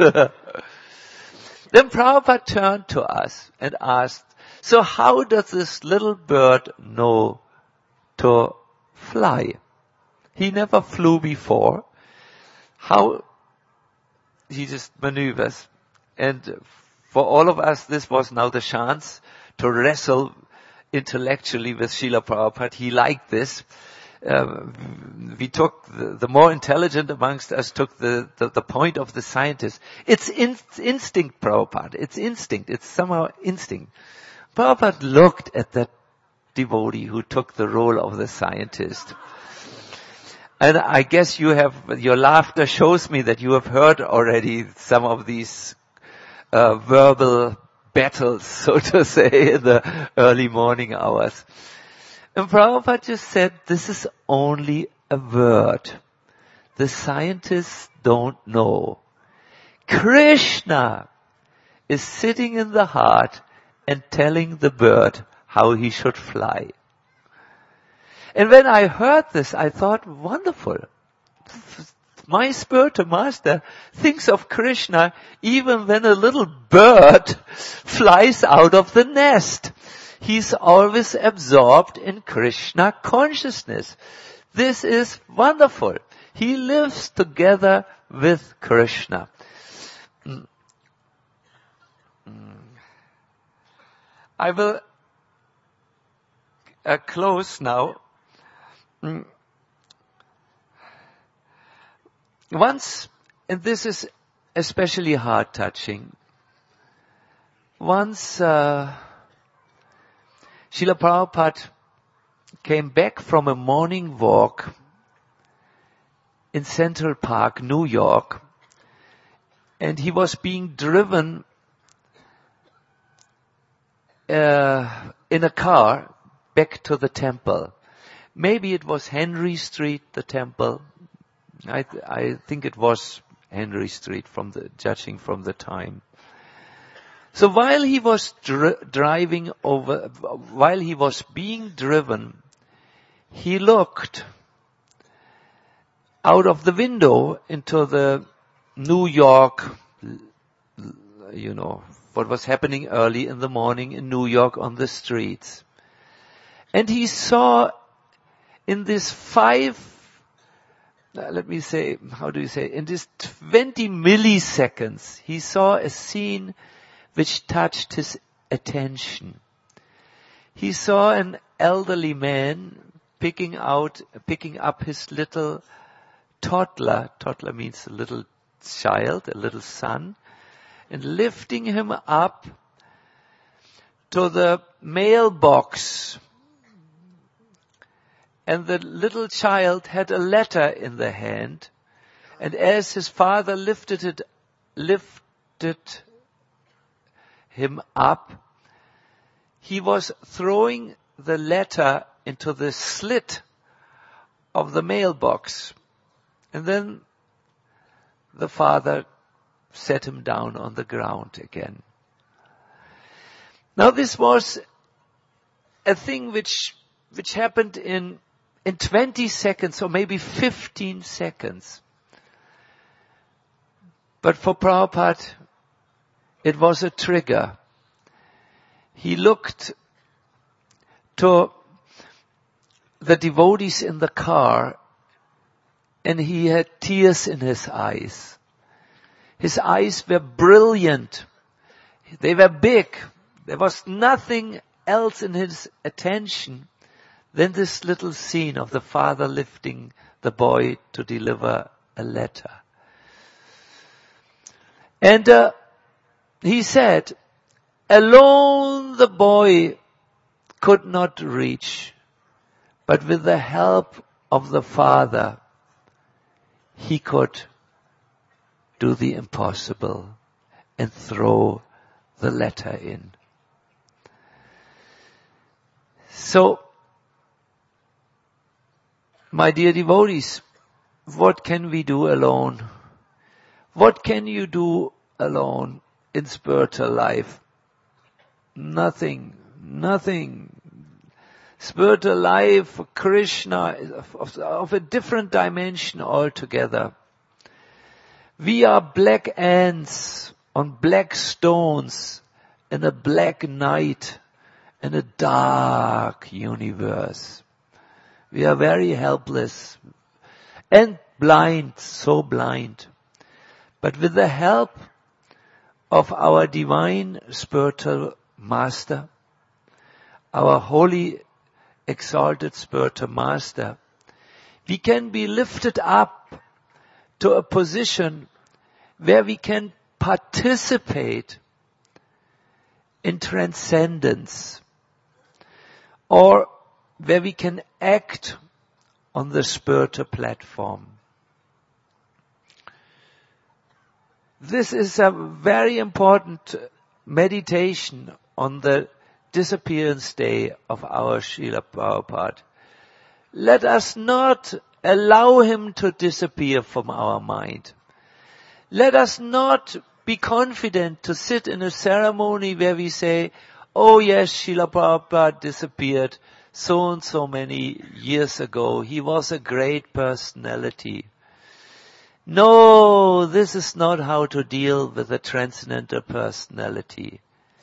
Then Prabhupada turned to us and asked, so how does this little bird know to fly? He never flew before. How? He just maneuvers. And for all of us, this was now the chance to wrestle intellectually with Srila Prabhupada. He liked this. Uh, we took, the, the more intelligent amongst us took the, the, the point of the scientist. It's in, instinct, Prabhupada. It's instinct. It's somehow instinct. Prabhupada looked at that devotee who took the role of the scientist. And I guess you have, your laughter shows me that you have heard already some of these uh, verbal battles, so to say, in the early morning hours. And Prabhupada just said, this is only a word. The scientists don't know. Krishna is sitting in the heart and telling the bird how he should fly. And when I heard this, I thought, wonderful. My spiritual master thinks of Krishna even when a little bird flies out of the nest. He's always absorbed in Krishna consciousness. This is wonderful. He lives together with Krishna. Mm. Mm. I will uh, close now. Mm. Once, and this is especially heart-touching, once uh, Srila Prabhupada came back from a morning walk in Central Park, New York, and he was being driven uh, in a car back to the temple. Maybe it was Henry Street, the temple. I, th- I think it was Henry Street, from the judging from the time. So while he was dr- driving over, while he was being driven, he looked out of the window into the New York, you know, what was happening early in the morning in New York on the streets. And he saw in this five, let me say, how do you say, in this twenty milliseconds, he saw a scene which touched his attention. He saw an elderly man picking out, picking up his little toddler, toddler means a little child, a little son, and lifting him up to the mailbox. And the little child had a letter in the hand, and as his father lifted it, lifted him up, he was throwing the letter into the slit of the mailbox. And then the father set him down on the ground again. Now this was a thing which, which happened in, in twenty seconds or maybe fifteen seconds. But for Prabhupada, it was a trigger. He looked to the devotees in the car, and he had tears in his eyes. His eyes were brilliant. They were big. There was nothing else in his attention than this little scene of the father lifting the boy to deliver a letter. And uh, he said, alone the boy could not reach, but with the help of the father, he could do the impossible and throw the letter in. So, my dear devotees, what can we do alone? What can you do alone in spiritual life? Nothing, nothing. Spiritual life, Krishna, of, of a different dimension altogether. We are black ants on black stones in a black night in a dark universe. We are very helpless and blind, so blind. But with the help of our divine spiritual master, our holy exalted spiritual master, we can be lifted up to a position where we can participate in transcendence, or where we can act on the spiritual platform. This is a very important meditation on the disappearance day of our Srila Prabhupada. Let us not allow him to disappear from our mind. Let us not be confident to sit in a ceremony where we say, oh yes, Srila Prabhupada disappeared so and so many years ago. He was a great personality. No, this is not how to deal with a transcendental personality.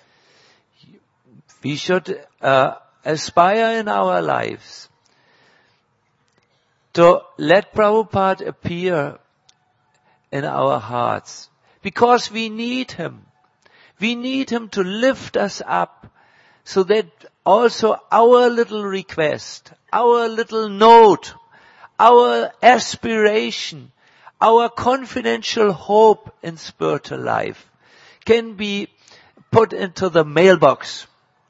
We should uh, aspire in our lives to let Prabhupada appear in our hearts, because we need him. We need him to lift us up so that also our little request, our little note, our aspiration, our confidential hope in spiritual life can be put into the mailbox.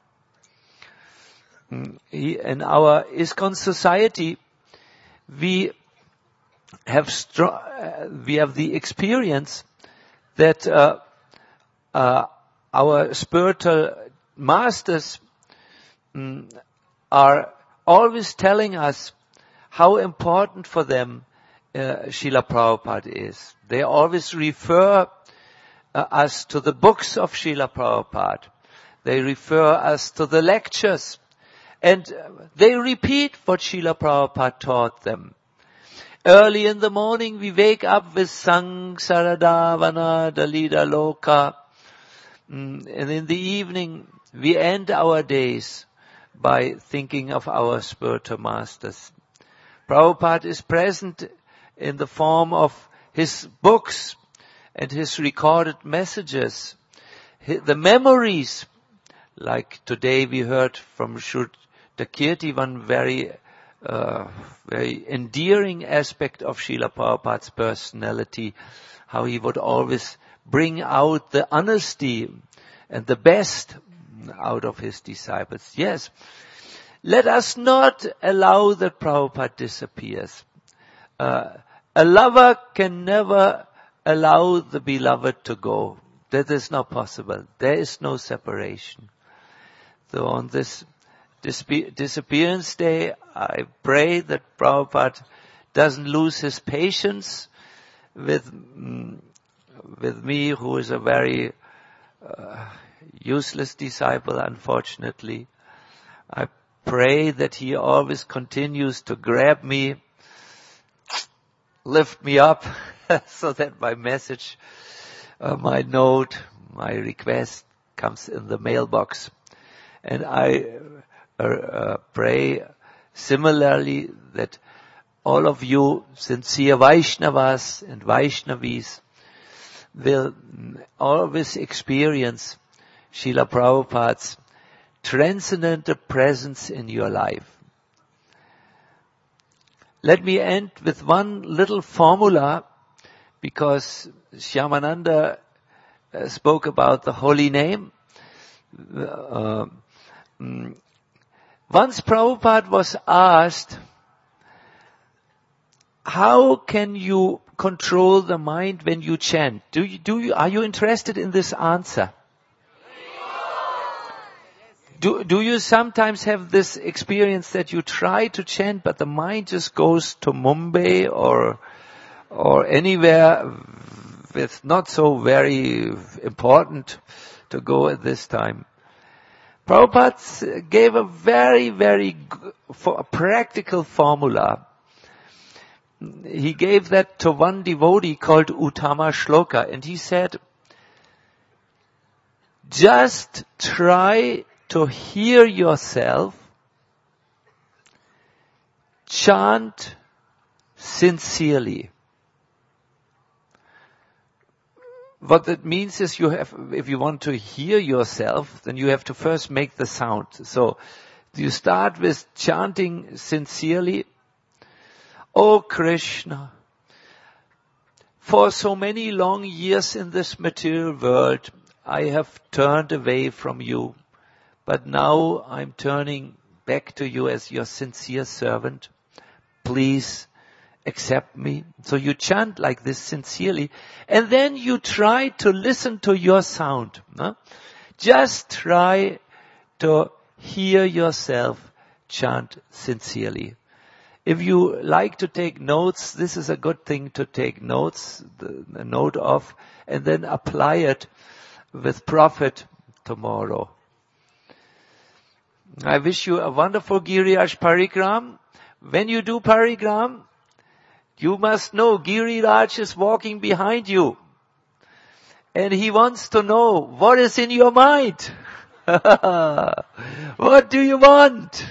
In our ISKCON society, we have strong, uh, we have the experience that uh, uh, our spiritual masters um, are always telling us how important for them uh, Srila Prabhupada is. They always refer uh, us to the books of Srila Prabhupada. They refer us to the lectures. And they repeat what Srila Prabhupada taught them. Early in the morning we wake up with Sang Saradavana Dalida Loka. And in the evening we end our days by thinking of our spiritual masters. Prabhupada is present in the form of his books and his recorded messages, the memories. Like today we heard from Shrut Kirti, one very, uh, very endearing aspect of Srila Prabhupada's personality, how he would always bring out the honesty and the best out of his disciples. Yes, let us not allow that Prabhupada disappears. Uh, a lover can never allow the beloved to go. That is not possible. There is no separation. So on this disappearance day, I pray that Prabhupada doesn't lose his patience with mm, with me, who is a very uh, useless disciple, unfortunately. I pray that he always continues to grab me, lift me up, so that my message, uh, my note, my request comes in the mailbox. And I uh, uh, pray similarly that all of you sincere Vaishnavas and Vaishnavis will always experience Srila Prabhupada's transcendental presence in your life. Let me end with one little formula, because Shyamananda uh, spoke about the holy name. Uh, mm, once Prabhupada was asked, how can you control the mind when you chant? Do you, do you, are you interested in this answer? Do, do you sometimes have this experience that you try to chant, but the mind just goes to Mumbai or, or anywhere with not so very important to go at this time? Prabhupada gave a very, very for a practical formula. He gave that to one devotee called Uttama Shloka, and he said, just try to hear yourself chant sincerely. What that means is you have, if you want to hear yourself, then you have to first make the sound. So you start with chanting sincerely. Oh Krishna, for so many long years in this material world, I have turned away from you, but now I'm turning back to you as your sincere servant. Please accept me. So you chant like this sincerely, and then you try to listen to your sound. No? Just try to hear yourself chant sincerely. If you like to take notes, this is a good thing to take notes, the, the note of, and then apply it with profit tomorrow. I wish you a wonderful Giriraj Parigram. When you do Parigram, you must know Giriraj is walking behind you. And he wants to know what is in your mind. What do you want?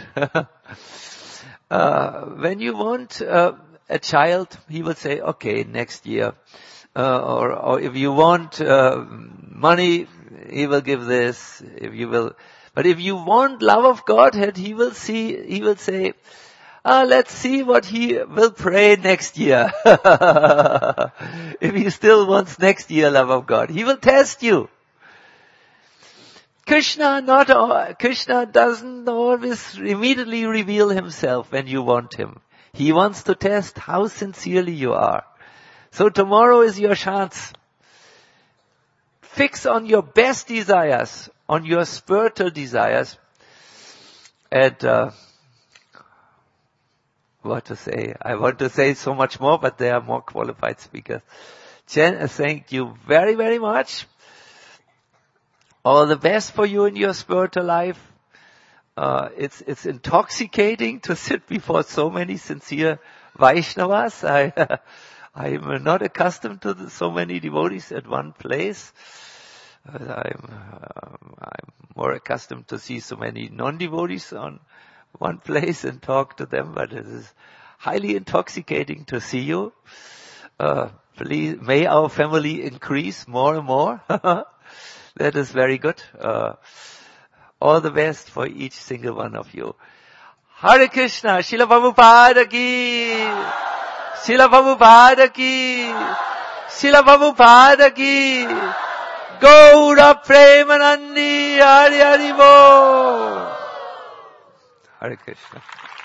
uh, when you want uh, a child, he will say, okay, next year. Uh, or, or if you want uh, money, he will give this. If you will, but if you want love of Godhead, he will see. He will say, ah, let's see what he will pray next year. If he still wants next year love of God, he will test you. Krishna not all, Krishna doesn't always immediately reveal himself when you want him. He wants to test how sincerely you are. So tomorrow is your chance. Fix on your best desires, on your spiritual desires, and uh, what to say. I want to say so much more, but there are more qualified speakers. Chen, thank you very, very much. All the best for you in your spiritual life. Uh, it's, it's intoxicating to sit before so many sincere Vaishnavas. I, I'm not accustomed to the, so many devotees at one place. Uh, I'm, uh, I'm more accustomed to see so many non-devotees on one place and talk to them, but it is highly intoxicating to see you. Uh, please, may our family increase more and more. That is very good. Uh, all the best for each single one of you. Hare Krishna, Srila Prabhupada ki, Srila Prabhupada ki, Srila Prabhupada ki, Gaura Premanandi, Hari Hari Bo. Hare Krishna.